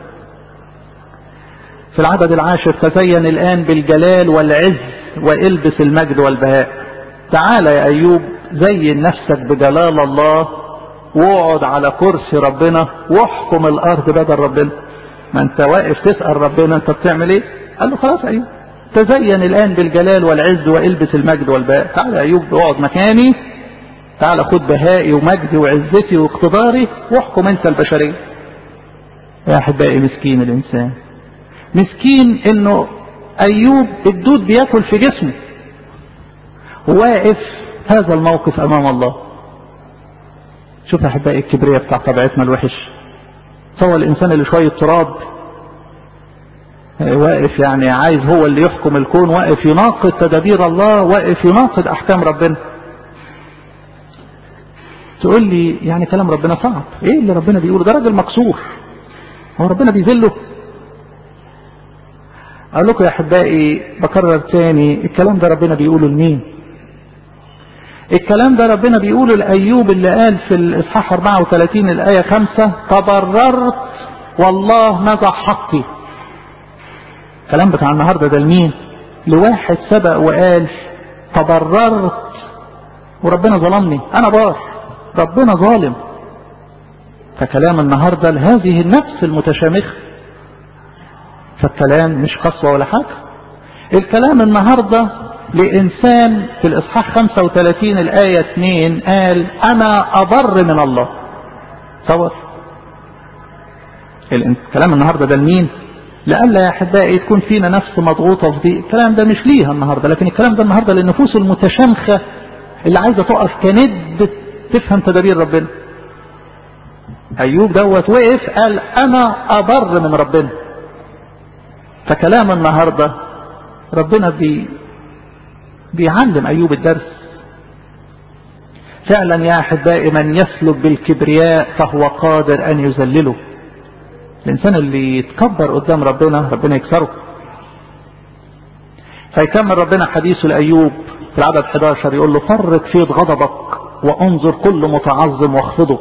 في العدد العاشر تزين الآن بالجلال والعز والبس المجد والبهاء. تعال يا أيوب زين نفسك بجلال الله، واقعد على كرسي ربنا واحكم الارض بدل ربنا. ما انت واقف تسأل ربنا انت بتعمل ايه؟ قال له خلاص ايوب تزين الان بالجلال والعز والبس المجد والبهاء. تعال يا ايوب اقعد مكاني، تعال خد بهائي ومجدي وعزتي واقتداري واحكم انت البشرية. يا احبائي مسكين الانسان، مسكين انه ايوب الدود بياكل في جسمه، واقف هذا الموقف امام الله. شوف يا احبائي الكبرياء بتاع طبيعتنا الوحش. سوى الانسان اللي شويه تراب واقف يعني عايز هو اللي يحكم الكون، واقف يناقض تدابير الله، واقف يناقض احكام ربنا. تقول لي يعني كلام ربنا صعب، ايه اللي ربنا بيقوله؟ ده راجل مكسور، هو ربنا بيذله؟ اقول لكم يا احبائي بكرر تاني، الكلام ده ربنا بيقوله لمين؟ الكلام ده ربنا بيقوله لأيوب اللي قال في الإصحاح أربعة وثلاثين الآية خمسة تضررت والله نزع حقي. الكلام بتاع النهاردة ده لمين؟ لواحد سبق وقال تضررت وربنا ظلمني، أنا بار ربنا ظالم. فكلام النهاردة لهذه النفس المتشامخة، فالكلام مش قسوة ولا حاجة. الكلام النهاردة لإنسان في الإصحاح خمسة وثلاثين الآية اثنين قال أنا أبر من الله. تصور الكلام النهاردة ده لمين؟ لألا يا أحبائي تكون فينا نفس مضغوطة في دي. الكلام ده مش ليها النهاردة، لكن الكلام ده النهاردة للنفوس المتشامخة اللي عايزة تقف كند تفهم تدابير ربنا. أيوب دوت وقف قال أنا أبر من ربنا. فكلام النهاردة ربنا بي بيعلم أيوب الدرس. فعلا يا أحبائي من يسلك بالكبرياء فهو قادر أن يذلله. الإنسان اللي يتكبر قدام ربنا ربنا يكسره. فيكمل ربنا حديثه لأيوب في العدد أحد عشر يقول له فرق فيض غضبك وانظر كل متعظم واخفضه.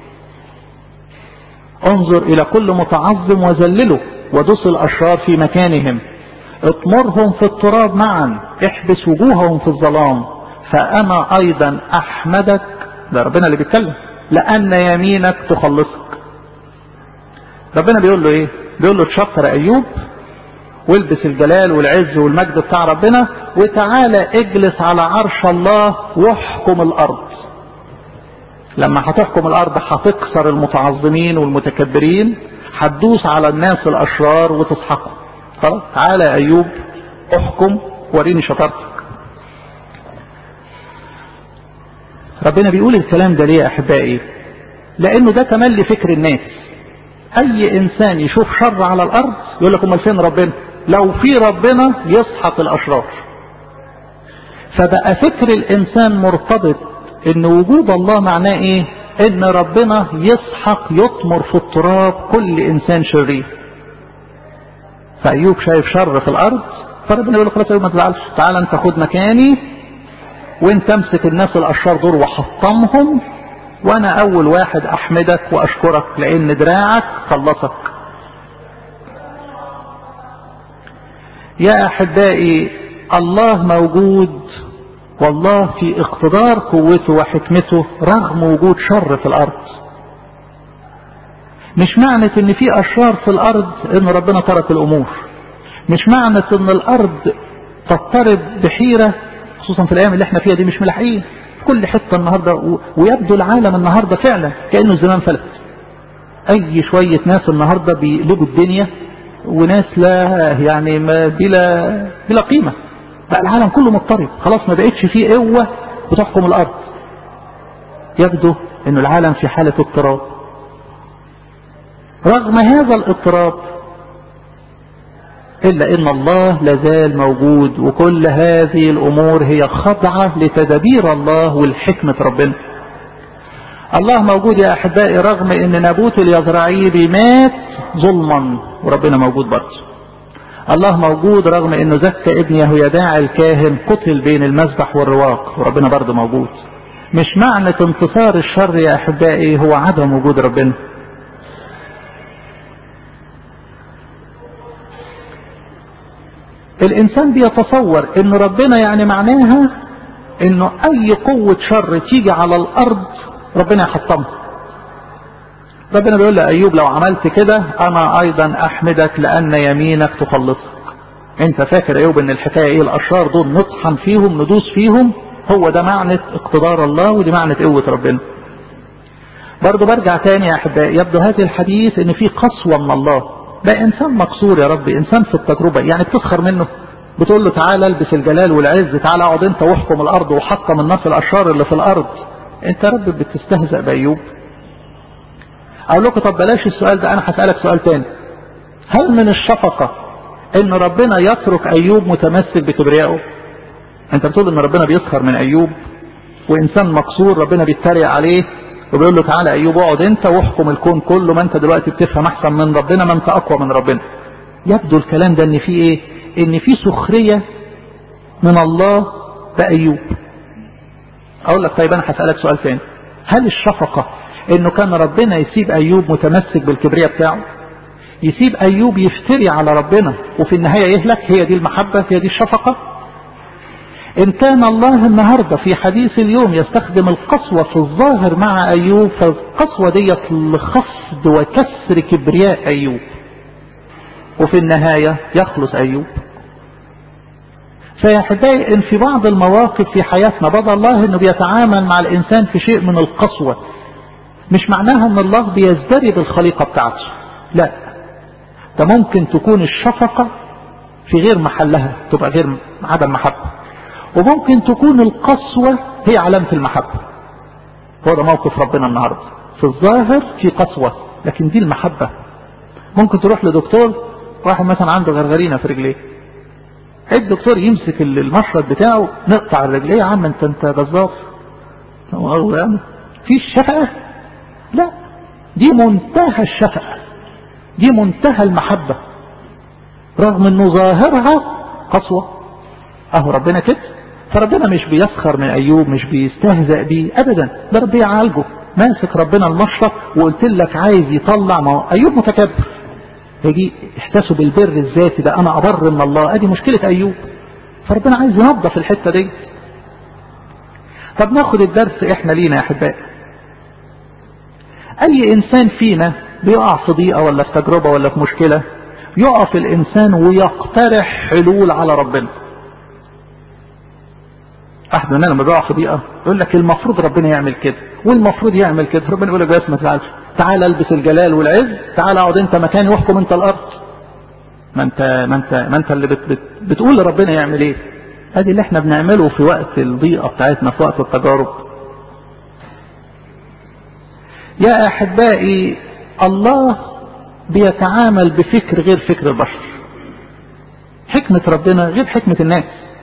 انظر إلى كل متعظم وذلله ودس الأشرار في مكانهم. اطمرهم في التراب معا احبس وجوههم في الظلام فأنا أيضا أحمدك. ده ربنا اللي بيتكلم. لأن يمينك تخلصك. ربنا بيقول له ايه؟ بيقول له تشكر أيوب والبس الجلال والعز والمجد بتاع ربنا وتعالى اجلس على عرش الله واحكم الأرض. لما هتحكم الأرض هتكسر المتعظمين والمتكبرين، هتدوس على الناس الأشرار وتسحقهم. خلاص تعالى أيوب احكم وريني شطارتك. ربنا بيقول الكلام ده ليه يا أحبائي؟ لأنه ده كمان لفكر الناس. أي إنسان يشوف شر على الأرض يقول لك امال فين ربنا؟ لو في ربنا يسحق الأشرار. فبقى فكر الإنسان مرتبط إن وجود الله معناه إيه؟ إن ربنا يسحق يطمر في التراب كل إنسان شرير. فأيوب شايف شر في الأرض، فربنا يقول له خلاص أيوب ما تزعلش، تعال أنت خد مكاني وأنت امسك الناس الأشرار دول وحطمهم، وأنا أول واحد أحمدك وأشكرك لأن دراعك خلصك. يا أحبائي الله موجود، والله في اقتدار قوته وحكمته رغم وجود شر في الأرض. مش معنى ان في أشرار في الأرض ان ربنا ترك الأمور. مش معنى ان الأرض تضطرب بحيرة، خصوصا في الأيام اللي احنا فيها دي مش ملاحقين في كل حتة النهاردة، ويبدو العالم النهاردة فعلا كأنه الزمان فلت. أي شوية ناس النهاردة بيقلبوا الدنيا، وناس لا يعني ما بلا بلا قيمة. بقى العالم كله مضطرب، خلاص ما بقتش فيه قوة بتحكم الأرض. يبدو أن العالم في حالة اضطراب. رغم هذا الاضطراب إلا أن الله لازال موجود، وكل هذه الأمور هي خضعة لتدابير الله والحكمة ربنا. الله موجود يا أحبائي رغم أن نابوت اليزرعيلي مات ظلما وربنا موجود برضه. الله موجود رغم أنه زكى ابن يهويداع الكاهن قتل بين المذبح والرواق وربنا برضه موجود. مش معنى انتصار الشر يا أحبائي هو عدم وجود ربنا. الإنسان بيتصور أن ربنا يعني معناها أنه أي قوة شر تيجي على الأرض ربنا يحطمها. ربنا بيقول لأيوب لو عملت كده أنا أيضا أحمدك لأن يمينك تخلصك. أنت فاكر أيوب أن الحكاية إيه؟ الأشرار دول نطحن فيهم ندوس فيهم؟ هو ده معنى اقتدار الله ودي معنى قوة ربنا. برضو برجع تاني يا أحبائي، يبدو هذا الحديث أن في قسوة من الله. ده إنسان مكسور يا ربي، إنسان في التجربة، يعني بتسخر منه، بتقول له تعالى البس الجلال والعز، تعالى اقعد أنت واحكم الأرض وحطم الناس الأشرار اللي في الأرض. أنت يا رب بتستهزأ بأيوب. أقول لكم طب بلاش السؤال ده، أنا هسألك سؤال تاني. هل من الشفقة إن ربنا يترك أيوب متمسك بكبريائه؟ أنت بتقول إن ربنا بيسخر من أيوب وإنسان مكسور ربنا بيتريق عليه وبيقول له تعالى أيوب اقعد أنت واحكم الكون كله، ما أنت دلوقتي بتفهم أحسن من ربنا، ما أنت أقوى من ربنا. يبدو الكلام ده إن في إيه؟ إن في سخرية من الله بأيوب. أقول لك طيب أنا هسألك سؤال تاني. هل الشفقة إنه كان ربنا يسيب أيوب متمسك بالكبرياء بتاعه، يسيب أيوب يفتري على ربنا وفي النهاية يهلك؟ هي دي المحبة؟ هي دي الشفقة؟ إن كان الله النهاردة في حديث اليوم يستخدم القسوة في الظاهر مع أيوب، فالقسوة ديت لخفض وكسر كبرياء أيوب وفي النهاية يخلص أيوب. فيا حبايبي إن في بعض المواقف في حياتنا بدأ الله إنه بيتعامل مع الإنسان في شيء من القسوة، مش معناها ان الله بيزدري بالخليقة بتاعته، لا، ده ممكن تكون الشفقة في غير محلها تبقى غير عدم محبة، وممكن تكون القسوة هي علامة المحبة. هو ده موقف ربنا النهاردة. في الظاهر في قسوة، لكن دي المحبة. ممكن تروح لدكتور، واحد مثلا عنده غرغرينة في رجليه، الدكتور يمسك المشرط بتاعه، نقطع الرجليه. يا عم انت انت جزار، يعني في الشفقة؟ لا، دي منتهى الشفقة، دي منتهى المحبة، رغم انه ظاهرها قسوة. اهو ربنا كده. فربنا مش بيسخر من ايوب، مش بيستهزأ بيه ابدا، ده ربنا يعالجه. ماسك ربنا المشرط وقلت لك عايز يطلع، ما ايوب متكبر، يجي احتسوا بالبر الذاتي ده، انا ابر من الله. ادي مشكلة ايوب، فربنا عايز ينظف الحتة دي. طب ناخد الدرس احنا لينا يا احبائي. اي انسان فينا بيقع في ضيقة ولا في تجربة ولا في مشكلة، يقف الانسان ويقترح حلول على ربنا. احد مننا لما بيقع في ضيقة يقول لك المفروض ربنا يعمل كده والمفروض يعمل كده. ربنا يقول لك بس ما تزعلش، تعال البس الجلال والعز، تعال اقعد انت مكاني واحكم انت الارض. ما انت ما انت ما انت اللي بت بت بتقول لربنا يعمل ايه. ادي اللي احنا بنعمله في وقت الضيقة بتاعتنا، في وقت التجارب. يا احبائي، الله بيتعامل بفكر غير فكر البشر. حكمة ربنا غير حكمة الناس.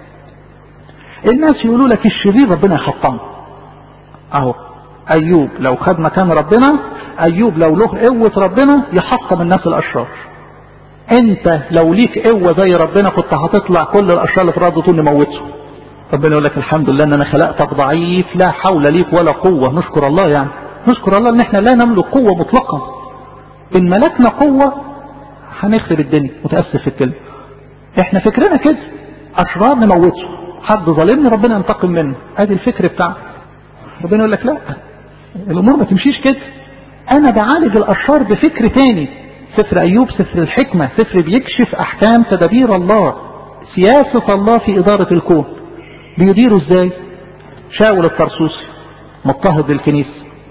الناس يقولوا لك الشرير ربنا يحطمه. اهو ايوب لو خد مكان ربنا، ايوب لو له قوة ربنا يحطم الناس الاشرار. انت لو ليك قوة زي ربنا كنت هتطلع كل الاشرار اللي في الارض تقول نموته. ربنا يقول لك الحمد لله ان انا خلقتك ضعيف، لا حول ليك ولا قوة. نشكر الله، يعني نشكر الله ان احنا لا نملك قوة مطلقا. ان ملكنا قوة هنخرب الدنيا، متأسف في الكلمة. احنا فكرنا كده، اشرار نموته، حد ظالمني ربنا ينتقم منه. ادي الفكر بتاعنا. ربنا يقول لك لا، الامور ما تمشيش كده. انا بعالج الاشرار بفكر تاني. سفر ايوب سفر الحكمة، سفر بيكشف احكام تدابير الله، سياسة الله في ادارة الكون. بيديروا ازاي؟ شاول الطرسوسي مضطهد الكنيسة،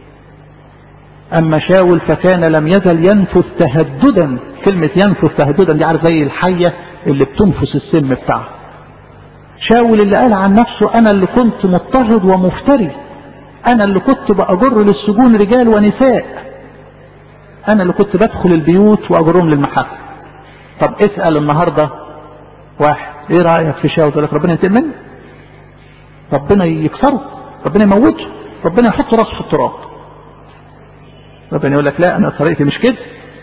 اما شاول فكان لم يزل ينفث تهددا. كلمة ينفث تهددا دي عارف زي الحية اللي بتنفث السم بتاعها. شاول اللي قال عن نفسه انا اللي كنت مضطهد ومفتري، انا اللي كنت بأجر للسجون رجال ونساء، انا اللي كنت بدخل البيوت واجرهم للمحاكم. طب اسأل النهاردة واحد ايه رأيك في شاول؟ يقول لك ربنا ينتقم منه، ربنا يكسره، ربنا يموته، ربنا يحط راسه في التراب. ربنا يقول لك لا، انا طريقتي مش كده،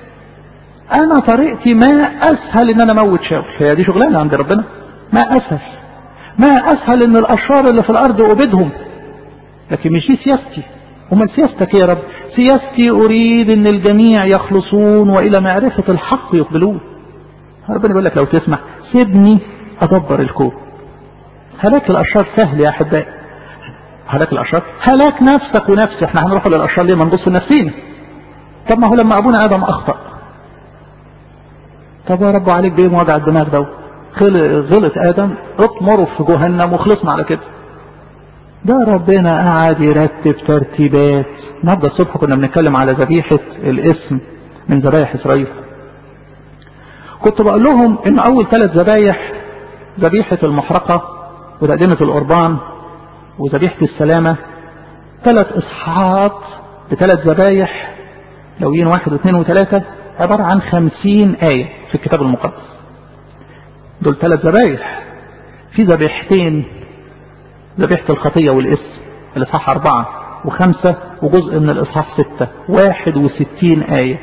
انا طريقتي ما اسهل ان انا اموت شاول. هي دي شغلانه عند ربنا؟ ما اسهل، ما اسهل ان الاشرار اللي في الارض ابيدهم، لكن مش دي سياستي. امال سياستك يا رب؟ سياستي اريد ان الجميع يخلصون والى معرفة الحق يقبلون. ربنا يقول لك لو تسمع سيبني ادبر الكون. هلاك الاشرار سهل يا احبائي، هلاك الاشرار هلاك نفسك ونفسي. احنا هنروح للاشرار ليه؟ ما نبص لنفسينا. طب ما هو لما ابونا ادم اخطأ، طب يا رب عليك بايه وجع الدماغ ده؟ غلط ادم، اطمره في جهنم وخلصنا على كده. ده ربنا قاعد يرتب ترتيبات. النهارده الصبح كنا بنتكلم على ذبيحة الاسم من ذبايح اسرائيل. كنت بقول لهم ان اول ثلاث ذبايح، ذبيحة المحرقة وتقدمة القربان وذبيحة السلامة، ثلاث اصحاحات بثلاث ذبايح لويين واحد واثنين وثلاثة، عبارة عن خمسين آية في الكتاب المقدس. دول ثلاث ذبايح. في ذبيحتين، ذبيحة الخطية والاسم الإصحاح أربعة وخمسة وجزء من الإصحاح ستة، واحد وستين آية.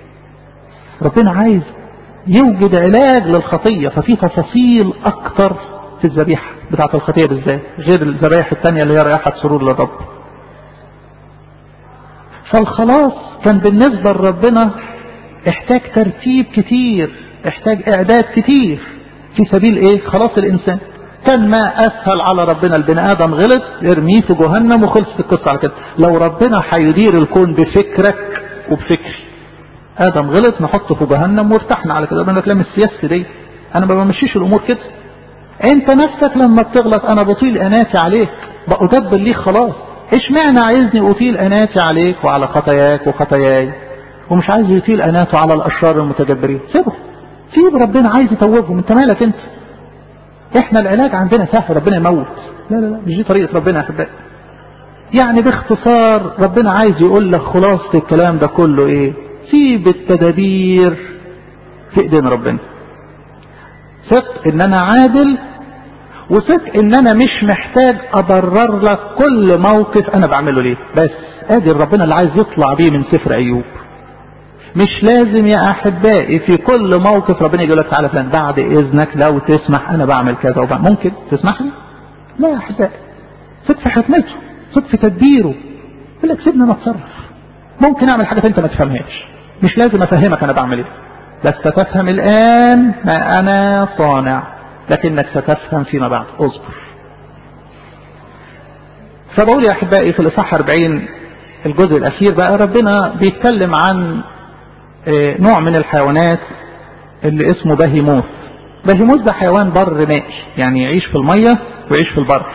ربنا عايز يوجد علاج للخطية، ففي تفاصيل أكتر في الذبيحة بتاعة الخطية بالذات غير الذبايح الثانية اللي هي رائحة سرور للرب. فالخلاص كان بالنسبة لربنا احتاج ترتيب كتير، احتاج اعداد كتير في سبيل ايه؟ خلاص الانسان. كان ما اسهل على ربنا البني ادم غلط ارميه في جهنم وخلصت القصة على كده. لو ربنا هيدير الكون بفكرك وبفكري، ادم غلط نحطه في جهنم وارتحنا على كده. ربنا لك لا، مش سياستي دي، انا ما بمشيش الامور كده. انت نفسك لما بتغلط انا بطيل اناتي عليك، بأدبر ليك خلاص. ايش معنى عايزني اطيل اناتي عليك وعلى خطاياك وخطاياي، ومش عايز يطيل اناته على الاشرار المتجبرين؟ سيبه، سيب ربنا عايز يتوبهم، انت مالك انت؟ احنا العلاج عندنا سهل، ربنا يموت. لا لا لا، مش دي طريقة ربنا يا احبائي. يعني باختصار ربنا عايز يقول لك خلاصة الكلام ده كله ايه؟ سيب التدابير في ايدين ربنا. ثق ان انا عادل، وثق ان انا مش محتاج ابرر لك كل موقف انا بعمله ليه. بس ادي ربنا اللي عايز يطلع بيه من سفر ايوب. مش لازم يا احبائي في كل موقف ربنا يقول لك تعالى فلان بعد اذنك لو تسمح انا بعمل كذا وبعمل. ممكن تسمح لي؟ لا يا احبائي، ثق في حكمته، ثق في تدبيره. يقول لك سيبني انا اتصرف. ممكن اعمل حاجه انت ما تفهمهاش، مش لازم افهمك انا بعمل ايه، بس ستفهم الان ما انا صانع، لكنك ستفهم فيما بعد. اصبر. فبقول يا احبائي في الاصحاح أربعين الجزء الاخير بقى ربنا بيتكلم عن نوع من الحيوانات اللي اسمه بهيموث. بهيموث ده حيوان بر مائي، يعني يعيش في المية ويعيش في البر.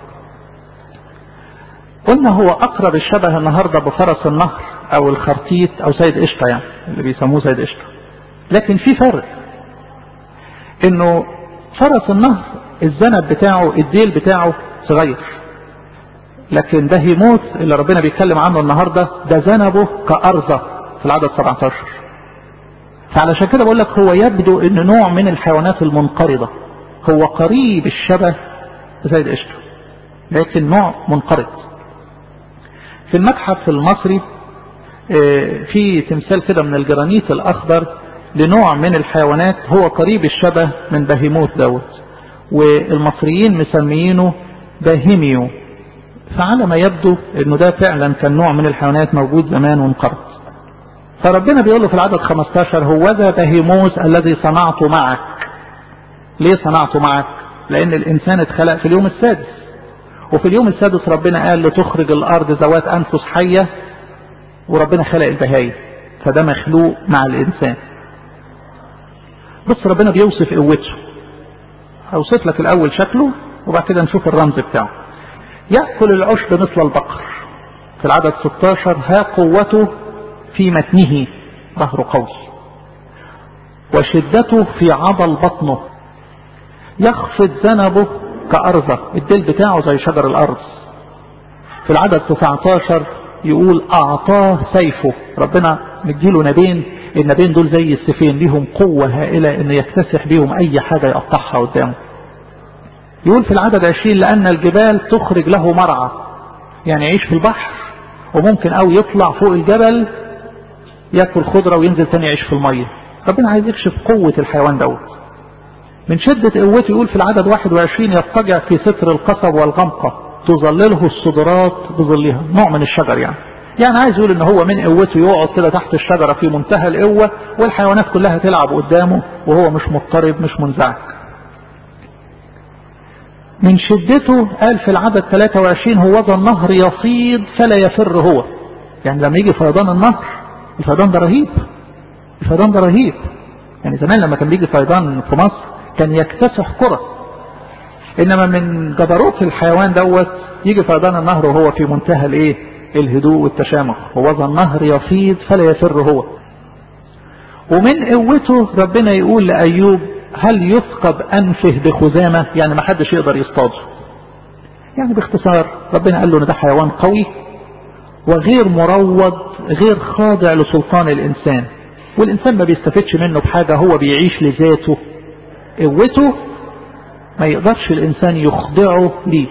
قلنا هو اقرب الشبه النهاردة بفرس النهر او الخرتيت او سيد قشطة، يعني اللي بيسموه سيد قشطة. لكن في فرق، انه فرس النهر الذنب بتاعه الديل بتاعه صغير، لكن بهيموث اللي ربنا بيتكلم عنه النهاردة ده ذنبه كأرزة في العدد سبعتاشر. فعلشان كده بقول لك هو يبدو ان نوع من الحيوانات المنقرضة، هو قريب الشبه بسيد قشطة لكن نوع منقرض. في المتحف المصري في تمثال كده من الجرانيت الاخضر لنوع من الحيوانات هو قريب الشبه من بهيموث دوت، والمصريين مسميينه باهيميو. فعلى ما يبدو انه ده فعلا كان نوع من الحيوانات موجود زمان وانقرض. فربنا بيقول له في العدد خمستاشر هوذا بهيموث الذي صنعته معك. ليه صنعته معك؟ لان الانسان اتخلق في اليوم السادس، وفي اليوم السادس ربنا قال لتخرج الارض ذوات انفس حية، وربنا خلق البهايم، فده مخلوق مع الانسان. بص ربنا بيوصف قوته. اوصف لك الاول شكله وبعد كده نشوف الرمز بتاعه. يأكل العشب مثل البقر في العدد ستاشر. ها قوته في متنه ظهر قوي، وشدته في عضل بطنه. يخفض ذنبه كأرزة، الديل بتاعه زي شجر الأرز. في العدد تسعتاشر يقول أعطاه سيفه. ربنا مديله نبين، النبين دول زي السيفين ليهم قوة هائلة ان يكتسح بيهم اي حاجة يقطعها قدامه. يقول في العدد عشرين لأن الجبال تخرج له مرعى، يعني يعيش في البحر وممكن او يطلع فوق الجبل يأكل خضرة وينزل تاني يعيش في المية. ربنا عايز يكشف قوة الحيوان دوت. من شدة قوته يقول في العدد واحد وعشرين يضطجع في ستر القصب والغمقة تظلله الصدرات بظلها. نوع من الشجر يعني يعني عايز يقول ان هو من قوته يقعد كده تحت الشجرة في منتهى القوة، والحيوانات كلها تلعب قدامه وهو مش مضطرب مش منزعج. من شدته قال في العدد ثلاثة وعشرين هوذا النهر يصيد فلا يفر هو. يعني لما يجي فيضان النهر، الفيضان ده رهيب، الفيضان ده رهيب. يعني زمان لما كان بيجي فيضان في مصر كان يكتسح قرى، انما من جبروت الحيوان دوت يجي فيضان النهر وهو في منتهى الايه الهدوء والتشامخ. هوذا النهر يصيد فلا يفر هو. ومن قوته ربنا يقول لأيوب هل يثقب أنفه بخزامة، يعني ما حدش يقدر يصطاده. يعني باختصار ربنا قال له ان ده حيوان قوي وغير مروض، غير خاضع لسلطان الإنسان، والإنسان ما بيستفدش منه بحاجة، هو بيعيش لذاته. قوته ما يقدرش الإنسان يخضعه ليه.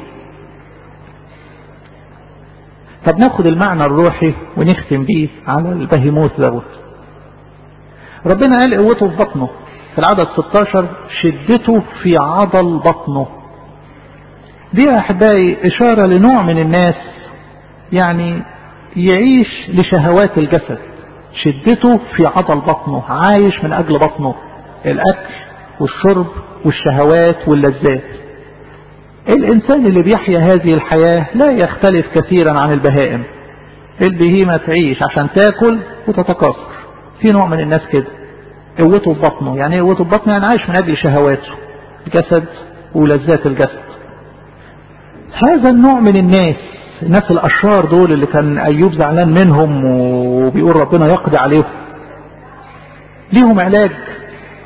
طب ناخد المعنى الروحي ونختم بيه على البهيموث دوت. ربنا قال قوته في بطنه في العدد ستاشر شدته في عضل بطنه. دي يا أحبائي إشارة لنوع من الناس يعني يعيش لشهوات الجسد. شدته في عضل بطنه، عايش من أجل بطنه، الأكل والشرب والشهوات واللذات. الإنسان اللي بيحيا هذه الحياة لا يختلف كثيرا عن البهائم. البهيمة تعيش عشان تاكل وتتكاثر. في نوع من الناس كده قوته في بطنه. يعني قوته في بطنه يعني عايش من أجل شهواته الجسد ولذات الجسد. هذا النوع من الناس، الناس الأشرار دول اللي كان أيوب زعلان منهم وبيقول ربنا يقضي عليهم، ليهم علاج.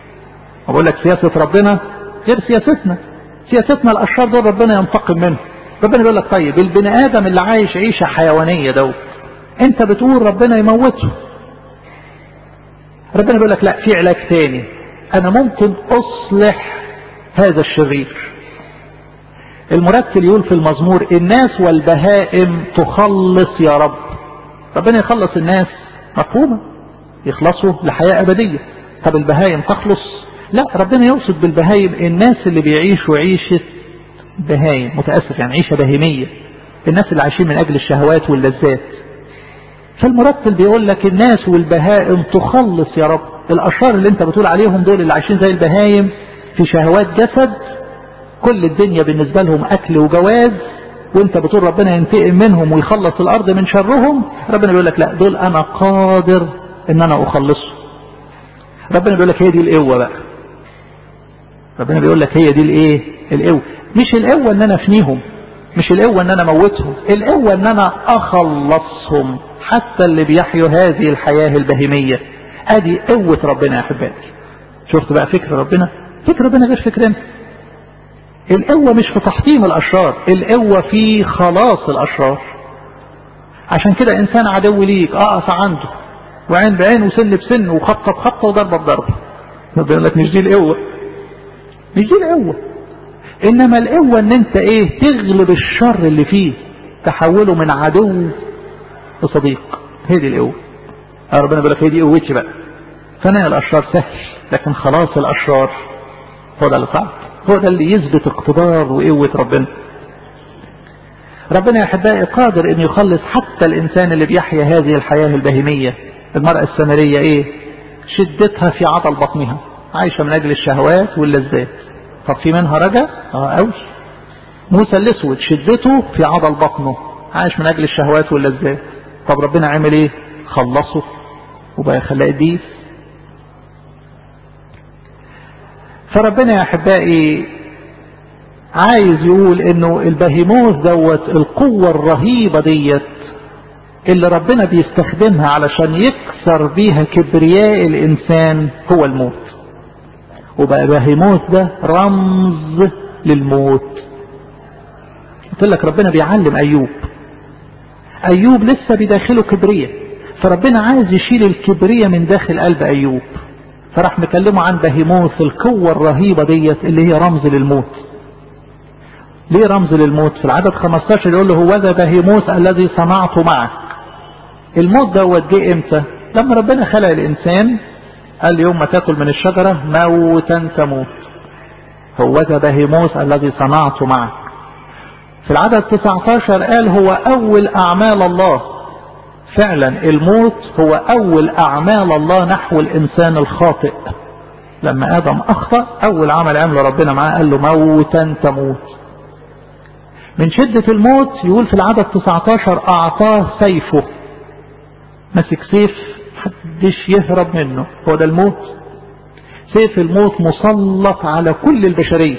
أقول لك سياسة ربنا غير سياستنا. سياستنا الأشرار دول ربنا ينتقم منهم، ربنا بيقول لك طيب البني ادم اللي عايش عيشة حيوانية دوت انت بتقول ربنا يموته، ربنا بيقول لك لا، في علاج تاني، انا ممكن اصلح هذا الشرير. المرتل يقول في المزمور الناس والبهائم تخلص يا رب. ربنا يخلص الناس مفهومة، يخلصوا لحياة أبدية. طب البهائم تخلص؟ لا، ربنا يقصد بالبهائم الناس اللي بيعيشوا عيشة بهائم، متأسف يعني عيشة بهيمية، الناس اللي عايشين من أجل الشهوات واللذات. فالمرتل بيقول لك الناس والبهائم تخلص يا رب. الأشرار اللي انت بتقول عليهم دول اللي عايشين زي البهائم في شهوات جسد، كل الدنيا بالنسبة لهم أكل وجواز، وانت بتقول ربنا ينتقم منهم ويخلص الأرض من شرهم. ربنا بيقول لك لا، دول أنا قادر ان انا اخلصه. ربنا بيقول لك هي دي القوة بقى. ربنا بيقول لك هي دي الايه؟ القوة. مش القوة ان انا افنيهم، مش القوة ان انا اموتهم، القوة ان انا اخلصهم حتى اللي بيحيوا هذه الحياة البهيمية. ادي قوة ربنا يا احبائي. شفت بقى فكر ربنا؟ فكر ربنا غير فكرنا. القوة مش في تحطيم الاشرار، القوة في خلاص الاشرار. عشان كده انسان عدو ليك اقف عنده وعين بعين وسن بسن وخطة بخطة وضربة بضربة، بيقول لك مش دي القوة، مش دي القوة. انما القوة ان انت ايه؟ تغلب الشر اللي فيه، تحوله من عدو لصديق. هي دي القوة. ربنا بيقول لك هي دي قوتي بقى. فناء الاشرار سهل، لكن خلاص الاشرار هو ده اللي صعب، هو ده اللي يثبت اقتدار وقوة ربنا. ربنا يا احبائي قادر ان يخلص حتى الانسان اللي بيحيا هذه الحياة البهيمية. المرأة السامرية ايه؟ شدتها في عضل بطنها، عايشة من اجل الشهوات واللذات. طب في منها رجا؟ اه قوي. موسى الاسود شدته في عضل بطنه، عايش من اجل الشهوات واللذات. طب ربنا عمل ايه؟ خلصه وبقى خلاه قديس. فربنا يا احبائي عايز يقول انه البهيموث دوت القوة الرهيبة ديت اللي ربنا بيستخدمها علشان يكسر بيها كبرياء الانسان هو الموت. وبقى بهيموث ده رمز للموت. قلت لك ربنا بيعلم ايوب، ايوب لسه بداخله كبرياء، فربنا عايز يشيل الكبرياء من داخل قلب ايوب، فراح مكلمه عن بهيموث القوة الرهيبة ديت اللي هي رمز للموت. ليه رمز للموت؟ في العدد خمستاشر يقول له هوذا بهيموث الذي صنعته معك. الموت دوت جه امتى؟ لما ربنا خلق الانسان قال يوم ما تاكل من الشجرة موتا تموت. هوذا بهيموث الذي صنعته معك. في العدد تسعتاشر قال هو اول اعمال الله. فعلا الموت هو اول اعمال الله نحو الانسان الخاطئ. لما ادم اخطأ اول عمل عمله ربنا معاه قال له موتا تموت. من شدة الموت يقول في العدد تسعتاشر اعطاه سيفه. مسك سيف محدش يهرب منه، هو ده الموت. سيف الموت مسلط على كل البشرية.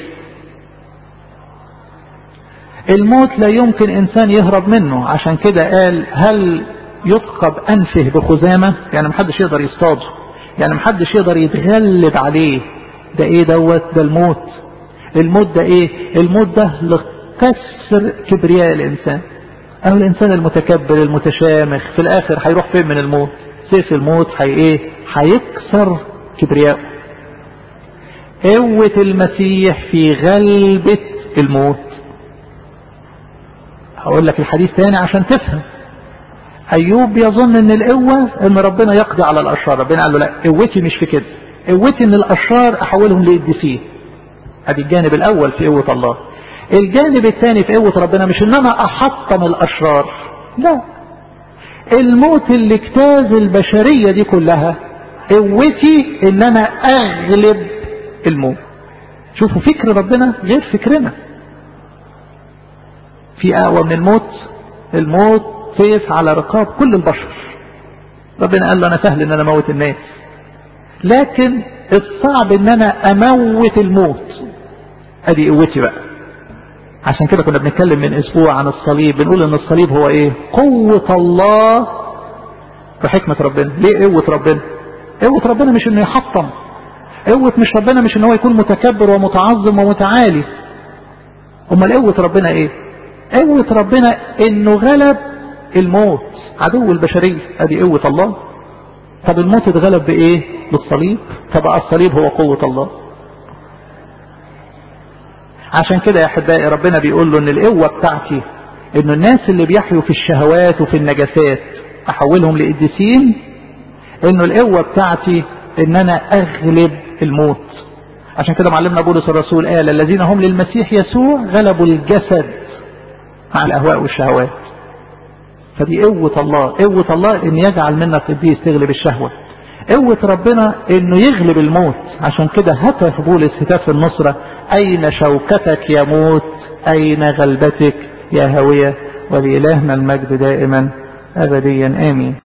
الموت لا يمكن انسان يهرب منه، عشان كده قال هل يثقب انفه بخزامة؟ يعني محدش يقدر يصطاده، يعني محدش يقدر يتغلب عليه. ده ايه دوت؟ ده الموت. الموت ده ايه؟ الموت ده لكسر كبرياء الانسان. او الانسان المتكبر المتشامخ في الاخر هيروح فين من الموت؟ سيف الموت هي ايه؟ هيكسر كبرياءه. قوة المسيح في غلبة الموت. هقول لك الحديث تاني عشان تفهم. ايوب يظن ان القوة ان ربنا يقضي على الاشرار. ربنا قال له لا، قوتي مش في كده، قوتي ان الاشرار احولهم لقديسين. ادي الجانب الاول في قوة الله. الجانب الثاني في قوة ربنا مش ان انا احطم الاشرار، لا، الموت اللي اجتاز البشرية دي كلها قوتي ان انا اغلب الموت. شوفوا فكر ربنا غير فكرنا. في اقوى من الموت؟ الموت سيف على رقاب كل البشر. ربنا قال له انا سهل ان انا اموت الناس، لكن الصعب ان انا اموت الموت. ادي قوتي بقى. عشان كده كنا بنتكلم من اسبوع عن الصليب، بنقول ان الصليب هو ايه؟ قوة الله بحكمة ربنا. ليه قوة ربنا؟ قوة ربنا مش انه يحطم، قوة مش ربنا مش ان هو يكون متكبر ومتعظم ومتعالي. امال قوة ربنا ايه؟ قوة ربنا انه غلب الموت عدو البشرية، ادي قوة الله. طب الموت اتغلب بايه؟ بالصليب. فبقى الصليب هو قوة الله. عشان كده يا احبائي ربنا بيقول له ان القوة بتاعتي انه الناس اللي بيحيوا في الشهوات وفي النجاسات احولهم لقديسين، انه القوة بتاعتي ان انا اغلب الموت. عشان كده معلمنا بولس الرسول قال الذين هم للمسيح يسوع غلبوا الجسد مع الاهواء والشهوات. فدي قوة الله. قوة الله ان يجعل منك قديس تغلب الشهوة. قوة ربنا انه يغلب الموت. عشان كده هتف بولس هتاف النصرة اين شوكتك يا موت اين غلبتك يا هاوية، ولإلهنا المجد دائما ابديا امين.